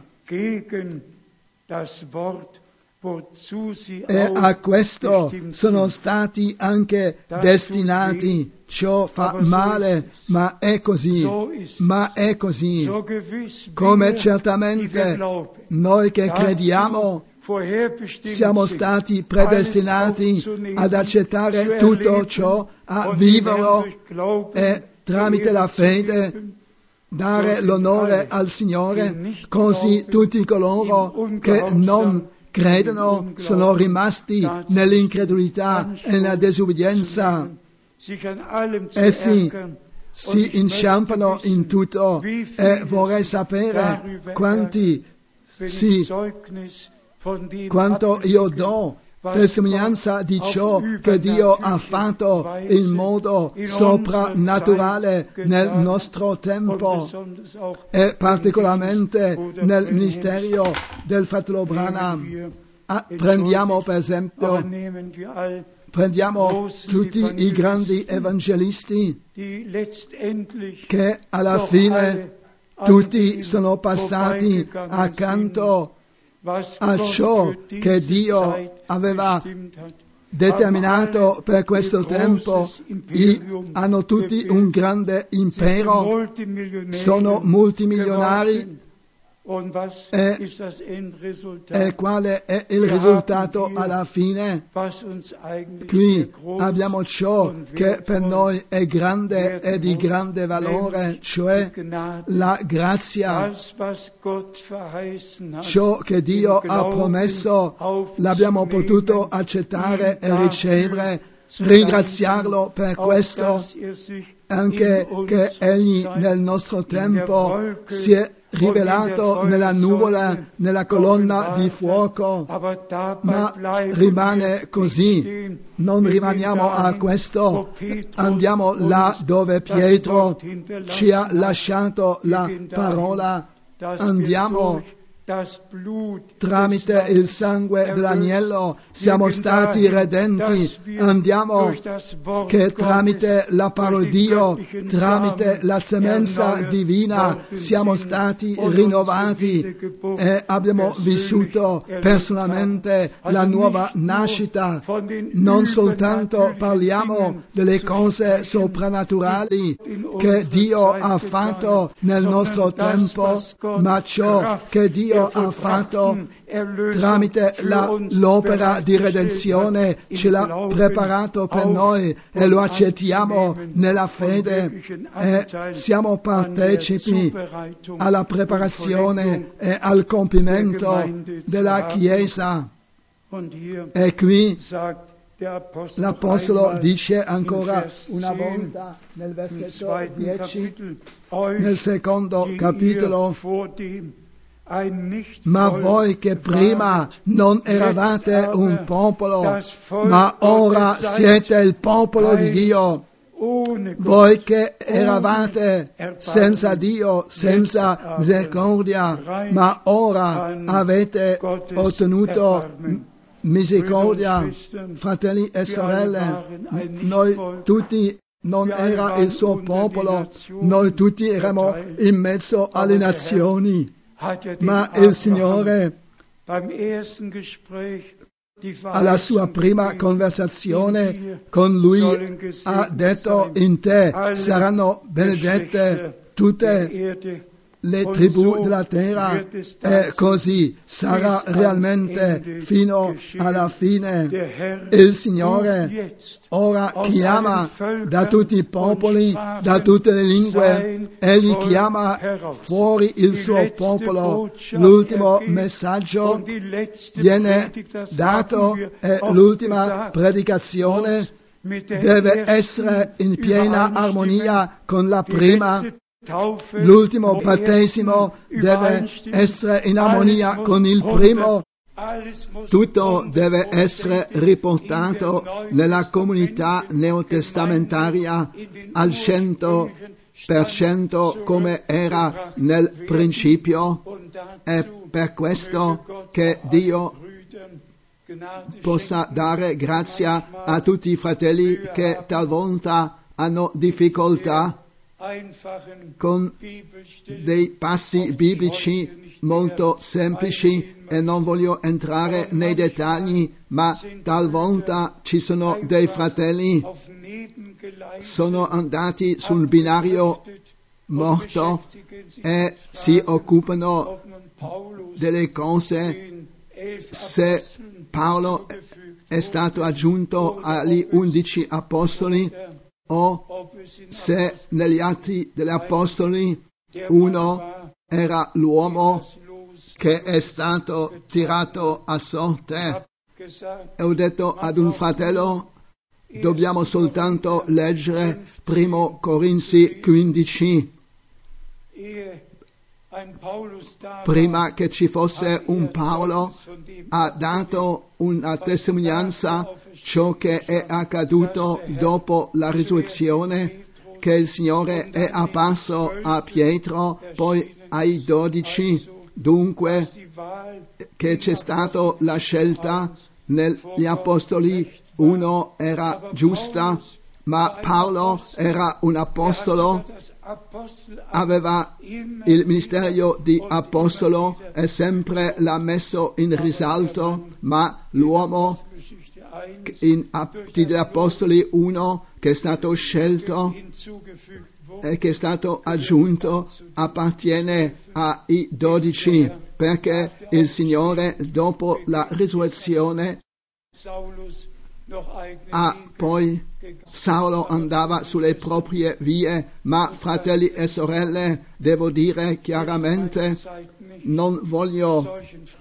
Speaker 3: e a questo sono stati anche destinati. Ciò fa male, ma è così, ma è così, come certamente noi che crediamo siamo stati predestinati ad accettare tutto ciò, a viverlo e tramite la fede dare l'onore al Signore. Così tutti coloro che non credono sono rimasti nell'incredulità e nella disubbidienza. Essi si inciampano in tutto, e vorrei sapere quanti si quanto io do testimonianza di ciò che Dio ha fatto in modo soprannaturale nel nostro tempo, e particolarmente nel ministero del fratello Branham. Ah, prendiamo per esempio, prendiamo tutti i grandi evangelisti che alla fine tutti sono passati accanto a ciò che Dio aveva determinato per questo tempo, hanno tutti un grande impero, sono multimilionari. E, e quale è il risultato alla fine? Qui abbiamo ciò che per noi è grande e di grande valore, cioè la grazia. Ciò che Dio ha promesso l'abbiamo potuto accettare e ricevere, ringraziarlo per questo, anche che Egli nel nostro tempo si è rivelato nella nuvola, nella colonna di fuoco, ma rimane così. Non rimaniamo a questo, andiamo là dove Pietro ci ha lasciato la parola, andiamo tramite il sangue dell'agnello siamo stati redenti, andiamo che tramite la parola di Dio, tramite la semenza divina siamo stati rinnovati e abbiamo vissuto personalmente la nuova nascita. Non soltanto parliamo delle cose soprannaturali che Dio ha fatto nel nostro tempo, ma ciò che Dio ha fatto tramite la, l'opera di redenzione ce l'ha preparato per noi e lo accettiamo nella fede e siamo partecipi alla preparazione e al compimento della Chiesa. E qui l'Apostolo dice ancora una volta nel versetto dieci, nel secondo capitolo: ma voi che prima non eravate un popolo, ma ora siete il popolo di Dio. Voi che eravate senza Dio, senza misericordia, ma ora avete ottenuto misericordia. Fratelli e sorelle, noi tutti non era il suo popolo, noi tutti eravamo in mezzo alle nazioni. Ma il Signore, alla sua prima conversazione con lui, ha detto: in te saranno benedette tutte le tribù della terra, e così sarà realmente fino alla fine. Il Signore ora chiama da tutti i popoli, da tutte le lingue, Egli chiama fuori il suo popolo. L'ultimo messaggio viene dato e l'ultima predicazione deve essere in piena armonia con la prima. L'ultimo battesimo deve essere in armonia con il primo. Tutto deve essere riportato nella comunità neotestamentaria al cento per cento come era nel principio. È per questo che Dio possa dare grazia a tutti i fratelli che talvolta hanno difficoltà con dei passi biblici molto semplici, e non voglio entrare nei dettagli, ma talvolta ci sono dei fratelli sono andati sul binario morto e si occupano delle cose. Se Paolo è stato aggiunto agli undici apostoli, o se negli Atti degli Apostoli uno era l'uomo che è stato tirato a sorte. E ho detto ad un fratello: dobbiamo soltanto leggere primo Corinzi quindici. Prima che ci fosse un Paolo, ha dato una testimonianza ciò che è accaduto dopo la risurrezione, che il Signore è apparso a Pietro, poi ai dodici. Dunque, che c'è stata la scelta negli Apostoli, uno era giusta, ma Paolo era un apostolo, aveva il ministero di apostolo e sempre l'ha messo in risalto, ma l'uomo in Atti degli Apostoli uno che è stato scelto e che è stato aggiunto appartiene ai dodici, perché il Signore dopo la risurrezione Ah, poi Saulo andava sulle proprie vie, ma fratelli e sorelle, devo dire chiaramente, non voglio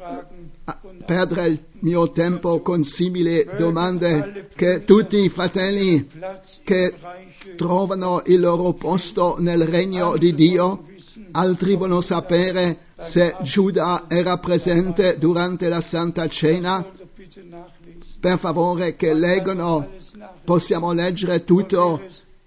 Speaker 3: perdere il mio tempo con simili domande, che tutti i fratelli che trovano il loro posto nel regno di Dio, altri vogliono sapere se Giuda era presente durante la Santa Cena. Per favore che leggano, possiamo leggere tutto,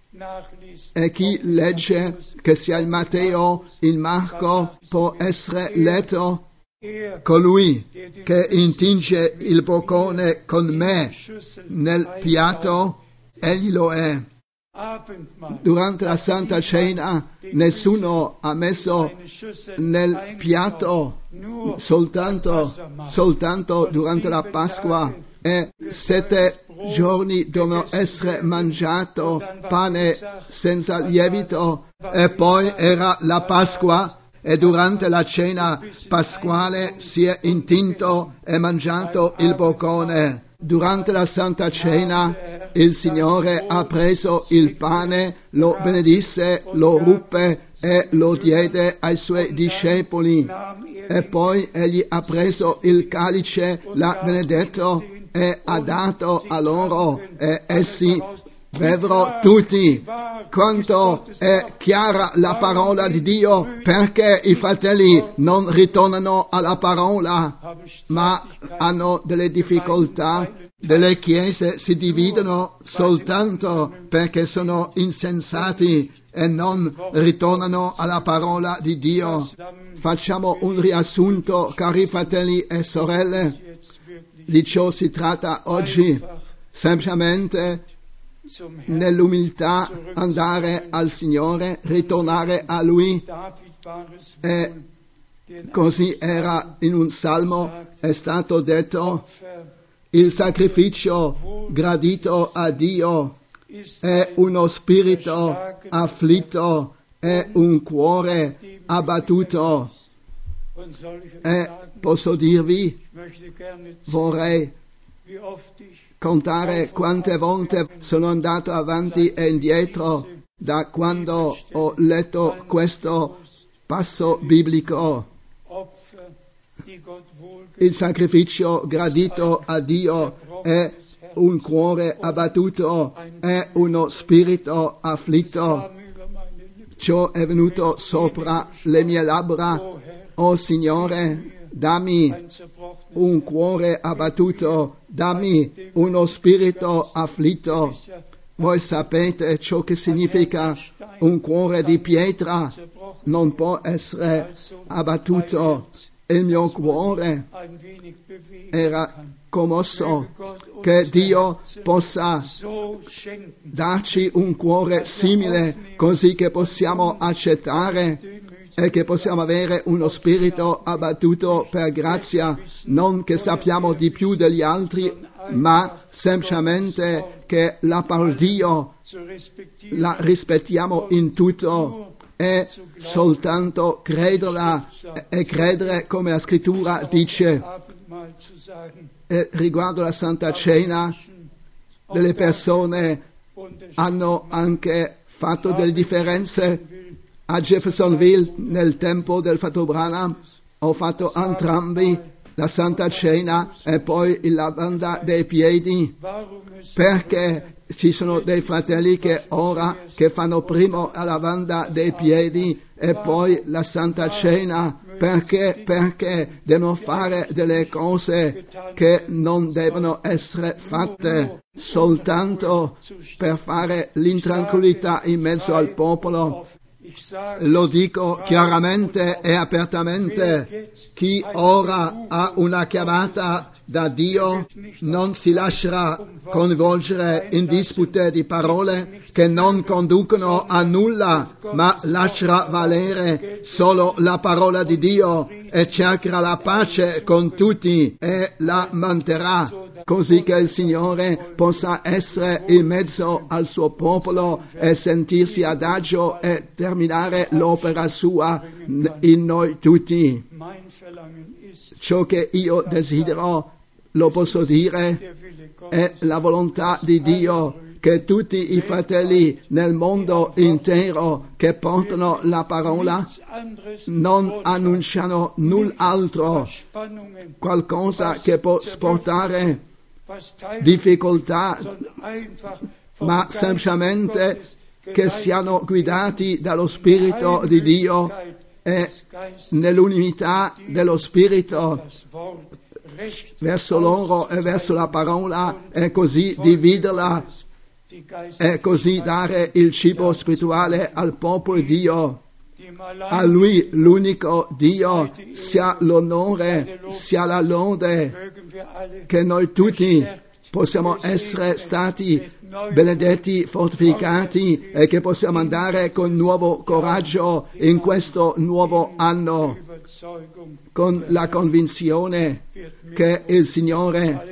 Speaker 3: e chi legge, che sia il Matteo, il Marco, può essere letto. Colui che intinge il boccone con me nel piatto, egli lo è. Durante la Santa Cena nessuno ha messo nel piatto, soltanto, soltanto durante la Pasqua. E sette giorni devono essere mangiato pane senza lievito, e poi era la Pasqua, e durante la cena pasquale si è intinto e mangiato il boccone. Durante la Santa Cena il Signore ha preso il pane, lo benedisse, lo ruppe e lo diede ai Suoi discepoli, e poi Egli ha preso il calice, l'ha benedetto e ha dato a loro, e essi bevvero tutti. Quanto è chiara la parola di Dio, perché i fratelli non ritornano alla parola, ma hanno delle difficoltà. Delle chiese si dividono soltanto perché sono insensati e non ritornano alla parola di Dio. Facciamo un riassunto, cari fratelli e sorelle. Di ciò si tratta oggi, semplicemente nell'umiltà andare al Signore, ritornare a Lui. E così era in un salmo, è stato detto: il sacrificio gradito a Dio è uno spirito afflitto e un cuore abbattuto. E posso dirvi, vorrei contare quante volte sono andato avanti e indietro da quando ho letto questo passo biblico. Il sacrificio gradito a Dio è un cuore abbattuto, è uno spirito afflitto. Ciò è venuto sopra le mie labbra. Oh Signore, dammi un cuore abbattuto, dammi uno spirito afflitto. Voi sapete ciò che significa un cuore di pietra, non può essere abbattuto. Il mio cuore era commosso, che Dio possa darci un cuore simile, così che possiamo accettare e che possiamo avere uno spirito abbattuto per grazia, non che sappiamo di più degli altri, ma semplicemente che la parola di Dio la rispettiamo in tutto, e soltanto crederla e credere come la Scrittura dice. E riguardo la Santa Cena, delle persone hanno anche fatto delle differenze. A Jeffersonville, nel tempo del fratello Branham, ho fatto entrambi, la Santa Cena e poi il lavanda dei piedi, perché ci sono dei fratelli che ora che fanno prima la lavanda dei piedi e poi la Santa Cena, perché perché devono fare delle cose che non devono essere fatte soltanto per fare l'intranquillità in mezzo al popolo. Lo dico chiaramente e apertamente: chi ora ha una chiamata da Dio non si lascerà coinvolgere in dispute di parole che non conducono a nulla, ma lascerà valere solo la parola di Dio e cercherà la pace con tutti e la manterrà, così che il Signore possa essere in mezzo al suo popolo e sentirsi adagio e terminare l'opera sua in noi tutti. Ciò che io desidero, lo posso dire, è la volontà di Dio, che tutti i fratelli nel mondo intero che portano la parola non annunciano null'altro, qualcosa che può sportare difficoltà, ma semplicemente che siano guidati dallo Spirito di Dio e nell'unità dello Spirito verso loro e verso la parola, e così dividerla e così dare il cibo spirituale al popolo di Dio. A Lui, l'unico Dio, sia l'onore, sia la lode, che noi tutti possiamo essere stati benedetti, fortificati, e che possiamo andare con nuovo coraggio in questo nuovo anno, con la convinzione che il Signore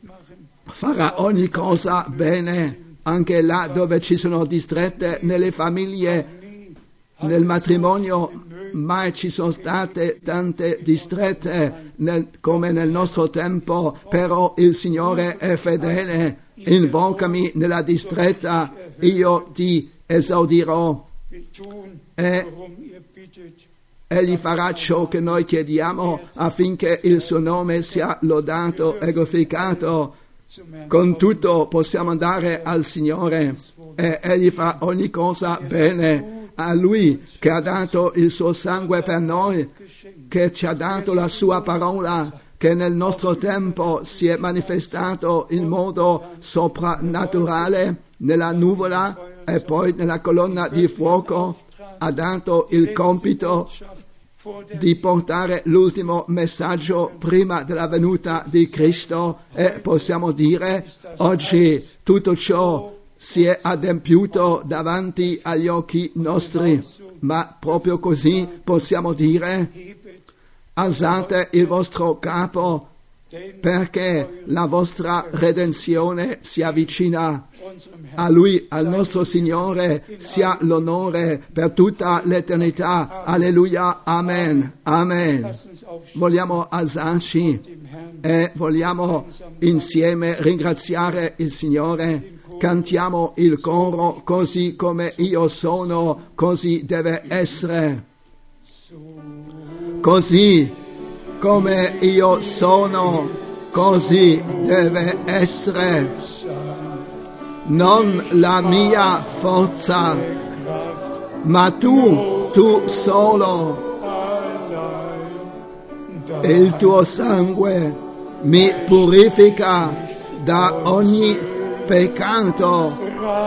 Speaker 3: farà ogni cosa bene, anche là dove ci sono distrette nelle famiglie, nel matrimonio. Mai ci sono state tante distrette nel, come nel nostro tempo, però il Signore è fedele. Invocami nella distretta, io ti esaudirò, e Egli farà ciò che noi chiediamo affinché il suo nome sia lodato e glorificato. Con tutto possiamo andare al Signore e Egli fa ogni cosa bene. A Lui che ha dato il suo sangue per noi, che ci ha dato la sua parola, che nel nostro tempo si è manifestato in modo soprannaturale nella nuvola e poi nella colonna di fuoco, ha dato il compito di portare l'ultimo messaggio prima della venuta di Cristo, e possiamo dire oggi tutto ciò si è adempiuto davanti agli occhi nostri, ma proprio così possiamo dire: alzate il vostro capo, perché la vostra redenzione si avvicina. A Lui, al nostro Signore, sia l'onore per tutta l'eternità. Alleluia, amen, amen. Vogliamo alzarci e vogliamo insieme ringraziare il Signore. Cantiamo il coro: così come io sono, così deve essere. Così come io sono, così deve essere. Non la mia forza, ma tu, tu solo. Il tuo sangue mi purifica da ogni peccato.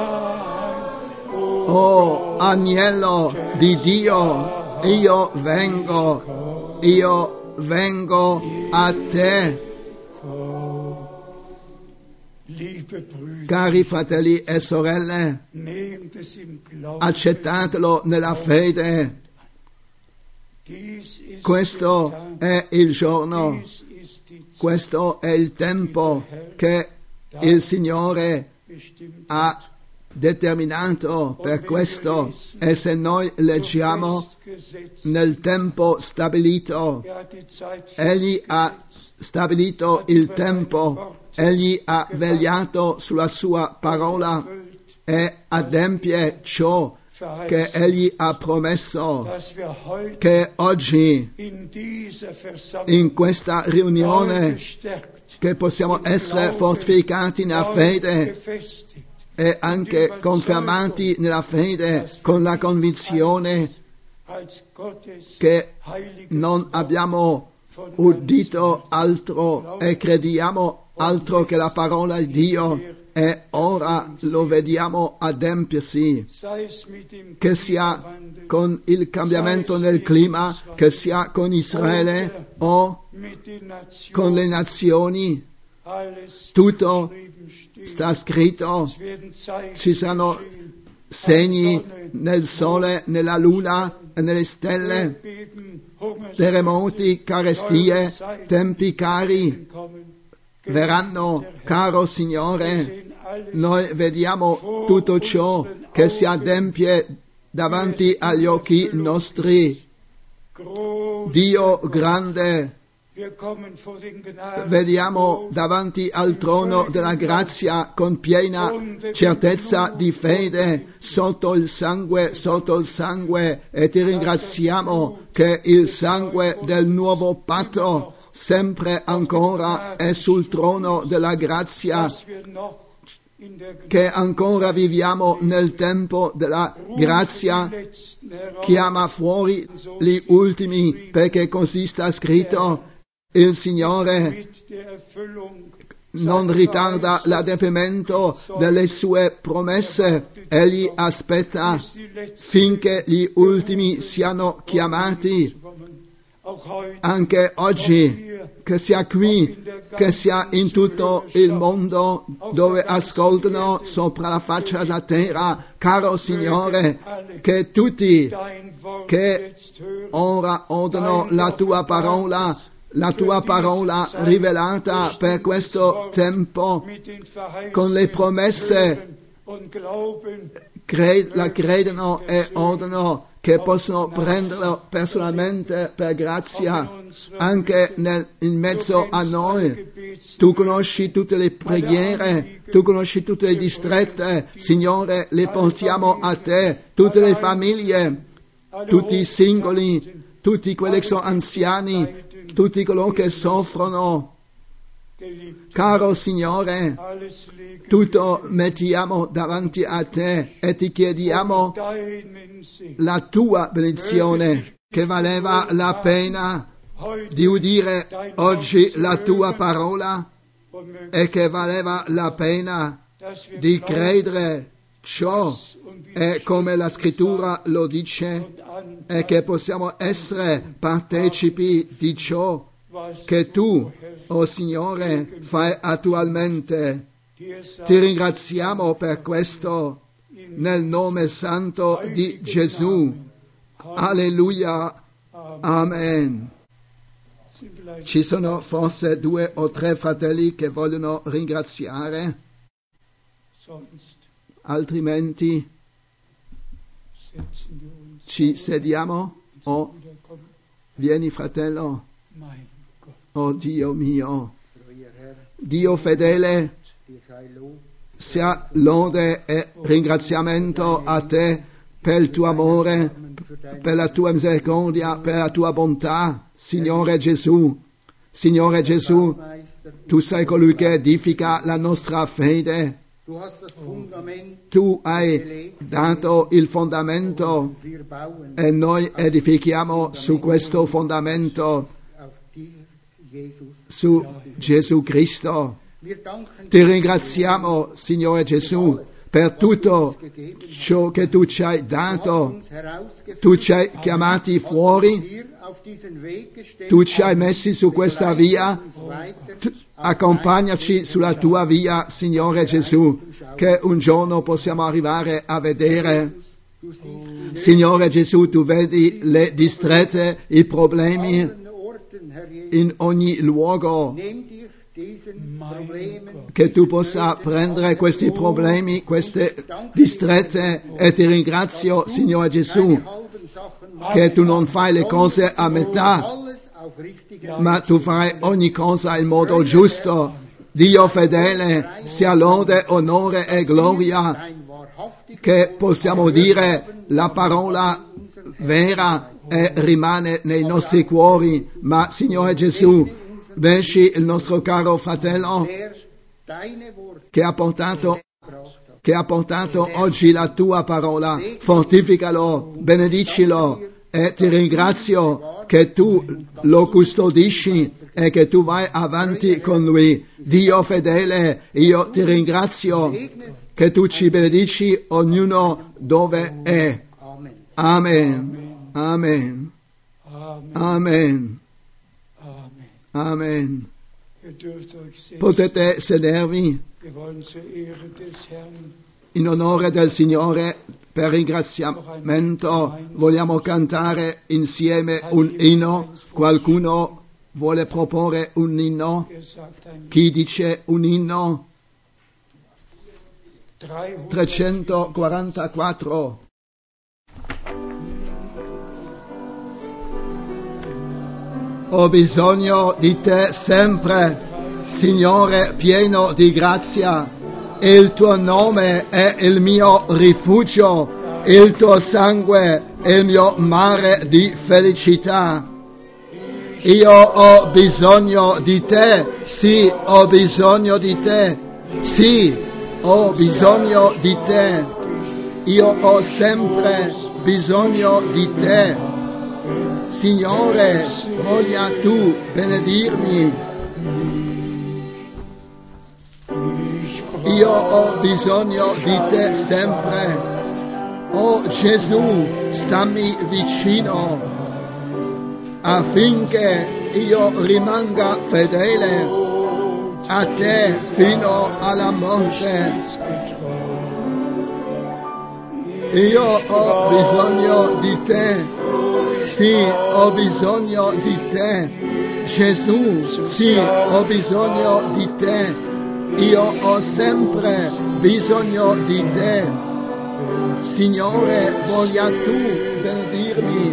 Speaker 3: Oh, agnello di Dio, io vengo, io vengo a te. Cari fratelli e sorelle, accettatelo nella fede. Questo è il giorno, questo è il tempo che il Signore ha determinato per questo, e se noi leggiamo nel tempo stabilito, Egli ha stabilito il tempo, Egli ha vegliato sulla sua parola e adempie ciò che Egli ha promesso, che oggi in questa riunione che possiamo essere fortificati nella fede e anche confermati nella fede con la convinzione che non abbiamo udito altro e crediamo altro che la parola di Dio, e ora lo vediamo adempiersi, che sia con il cambiamento del clima, che sia con Israele o con le nazioni. Tutto sta scritto, ci saranno segni nel sole, nella luna e nelle stelle, terremoti, carestie, tempi cari, verranno. Caro Signore, noi vediamo tutto ciò che si adempie davanti agli occhi nostri. Dio grande, vediamo davanti al trono della grazia con piena certezza di fede sotto il sangue, sotto il sangue, e ti ringraziamo che il sangue del nuovo patto sempre ancora è sul trono della grazia, che ancora viviamo nel tempo della grazia. Chiama fuori gli ultimi, perché così sta scritto. Il Signore non ritarda l'adempimento delle sue promesse, egli aspetta finché gli ultimi siano chiamati. Anche oggi, che sia qui, che sia in tutto il mondo dove ascoltano sopra la faccia della terra, caro Signore, che tutti che ora odono la tua parola, la tua parola rivelata per questo tempo, con le promesse, cre- la credono e odono, che possono prenderlo personalmente per grazia, anche nel, in mezzo a noi. Tu conosci tutte le preghiere, tu conosci tutte le distrette, Signore, le portiamo a te, tutte le famiglie, tutti i singoli, tutti quelli che sono anziani, tutti coloro che soffrono. Caro Signore, tutto mettiamo davanti a te e ti chiediamo la tua benedizione, che valeva la pena di udire oggi la tua parola e che valeva la pena di credere ciò e come la scrittura lo dice, e che possiamo essere partecipi di ciò che tu, oh Signore, fai attualmente. Ti ringraziamo per questo nel nome santo di Gesù. Alleluia. Amen. Ci sono forse due o tre fratelli che vogliono ringraziare, altrimenti ci sediamo. Oh, vieni fratello. Oh Dio mio, Dio fedele, sia lode e ringraziamento a te per il tuo amore, per la tua misericordia, per la tua bontà, Signore Gesù. Signore Gesù, tu sei colui che edifica la nostra fede. Tu hai dato il fondamento e noi edifichiamo su questo fondamento, su Gesù Cristo. Ti ringraziamo, Signore Gesù, per tutto ciò che tu ci hai dato. Tu ci hai chiamati fuori, tu ci hai messi su questa via. Tu, accompagnaci sulla tua via, Signore Gesù, che un giorno possiamo arrivare a vedere. Signore Gesù, tu vedi le distrette, i problemi in ogni luogo, che tu possa prendere questi problemi, queste distrette, e ti ringrazio, Signore Gesù, che tu non fai le cose a metà, ma tu fai ogni cosa in modo giusto. Dio fedele, sia lode, onore e gloria, che possiamo dire la parola vera e rimane nei nostri cuori. Ma Signore Gesù, benci il nostro caro fratello che ha portato che ha portato oggi la tua parola, fortificalo, benedicilo, e ti ringrazio che tu lo custodisci e che tu vai avanti con lui. Dio fedele, io ti ringrazio che tu ci benedici ognuno dove è. Amen. Amen. Amen. Amen. Potete sedervi. In onore del Signore, per ringraziamento, vogliamo cantare insieme un inno. Qualcuno vuole proporre un inno? Chi dice un inno? trecentoquarantaquattro. Ho bisogno di te sempre, Signore pieno di grazia. Il tuo nome è il mio rifugio, il tuo sangue è il mio mare di felicità. Io ho bisogno di te, sì, ho bisogno di te, sì, ho bisogno di te. Io ho sempre bisogno di te. Signore, voglia tu benedirmi. Io ho bisogno di te sempre. Oh Gesù, stammi vicino affinché io rimanga fedele a te fino alla morte. Io ho bisogno di te, sì, ho bisogno di te. Gesù, sì, ho bisogno di te. Io ho sempre bisogno di te. Signore, voglia tu benedirmi.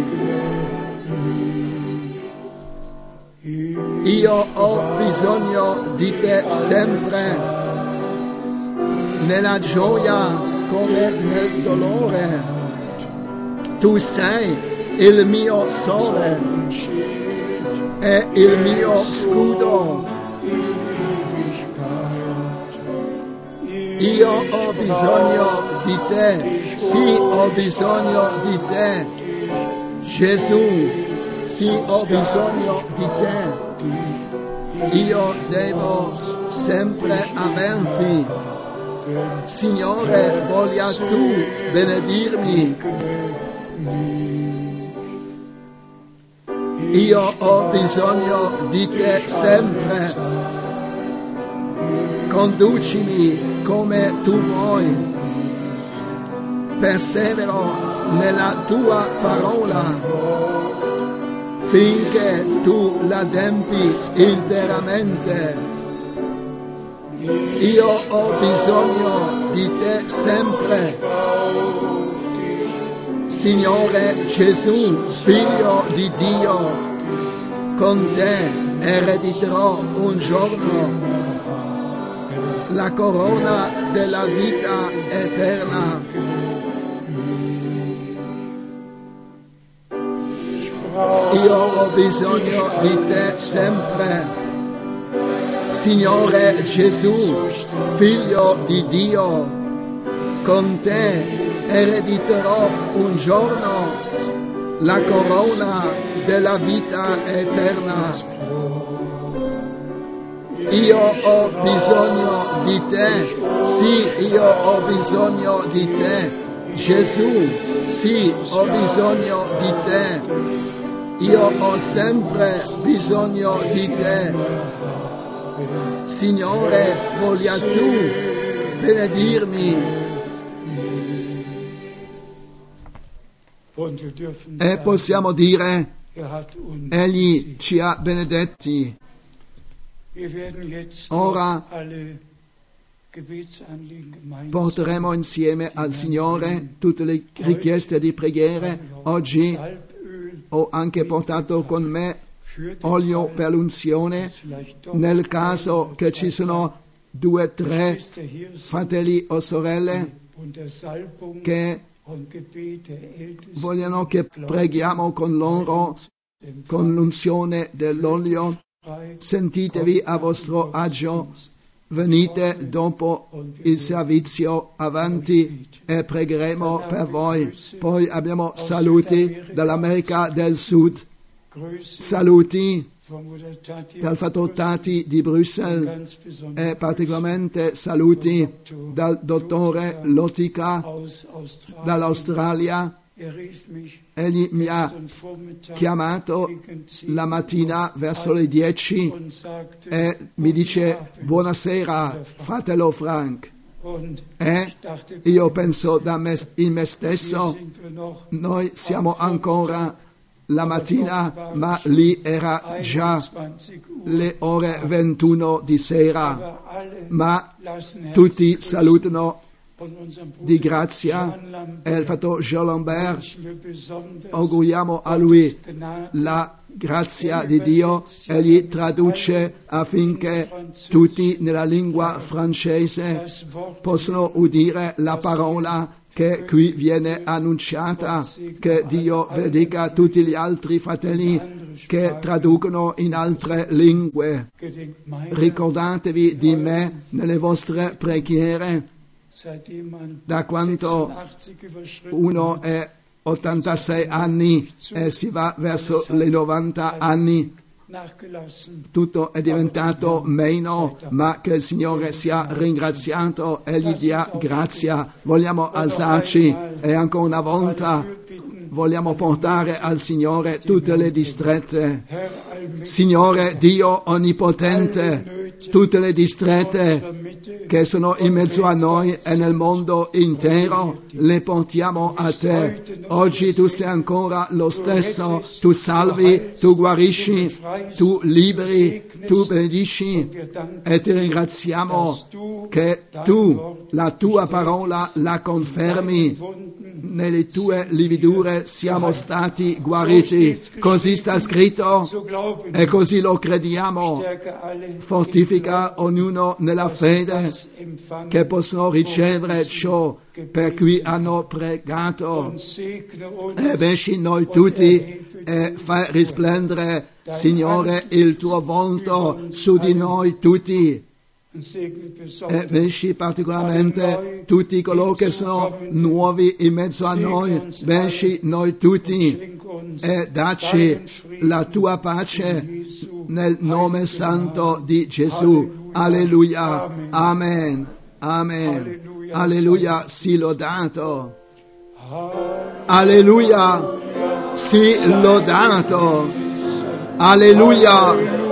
Speaker 3: Io ho bisogno di te sempre, nella gioia come nel dolore. Tu sei il mio sole e il mio scudo. Io ho bisogno di te, sì, ho bisogno di te. Gesù, sì, ho bisogno di te. Io devo sempre averti. Signore, voglia tu benedirmi. Io ho bisogno di te sempre. Conducimi come tu vuoi. Persevero nella tua parola finché tu l'adempi interamente. Io ho bisogno di te sempre. Signore Gesù, Figlio di Dio, con te erediterò un giorno la corona della vita eterna. Io ho bisogno di te sempre. Signore Gesù, Figlio di Dio, con te erediterò un giorno la corona della vita eterna. Io ho bisogno di te, sì, io ho bisogno di te. Gesù, sì, ho bisogno di te. Io ho sempre bisogno di te. Signore, voglia tu benedirmi. E possiamo dire, Egli ci ha benedetti. Ora porteremo insieme al Signore tutte le richieste di preghiere. Oggi ho anche portato con me olio per l'unzione, nel caso che ci sono due o tre fratelli o sorelle che vogliono che preghiamo con loro con l'unzione dell'olio. Sentitevi a vostro agio, venite dopo il servizio avanti e pregheremo per voi. Poi abbiamo saluti dall'America del Sud, saluti dal Fratello Tati di Bruxelles e particolarmente saluti dal dottore Lotica dall'Australia. Egli mi ha chiamato la mattina verso le dieci e mi dice buonasera fratello Frank. E io penso da me, in me stesso, noi siamo ancora la mattina, ma lì era già le ore ventuno di sera. Ma tutti salutano di grazia e il fratello Jean Lambert, auguriamo a lui la grazia di Dio, egli traduce affinché tutti nella lingua francese possano udire la parola che qui viene annunciata. Che Dio benedica tutti gli altri fratelli che traducono in altre lingue. Ricordatevi di me nelle vostre preghiere. Da quando uno è ottantasei anni e si va verso le novanta anni, tutto è diventato meno, ma che il Signore sia ringraziato e gli dia grazia. Vogliamo alzarci e ancora una volta vogliamo portare al Signore tutte le distrette. Signore Dio Onnipotente, tutte le distrette che sono in mezzo a noi e nel mondo intero, le portiamo a Te. Oggi Tu sei ancora lo stesso, Tu salvi, Tu guarisci, Tu liberi, Tu benedici e Ti ringraziamo che Tu, la Tua parola, la confermi. Nelle Tue lividure siamo stati guariti. Così sta scritto e così lo crediamo. Fortifica ognuno nella fede che possono ricevere ciò per cui hanno pregato. E benci noi tutti e fai risplendere, Signore, il Tuo volto su di noi tutti. E benci particolarmente tutti coloro che sono nuovi in mezzo a noi, benci noi tutti e dacci la Tua pace nel nome santo di Gesù. Alleluia, amen, amen, alleluia, sii lodato, alleluia, sii lodato, alleluia,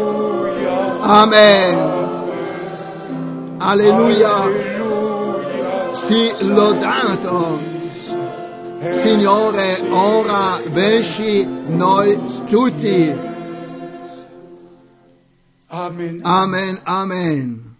Speaker 3: amen. Alleluia, sii lodato. Signore, ora benci noi tutti. Amen, amen.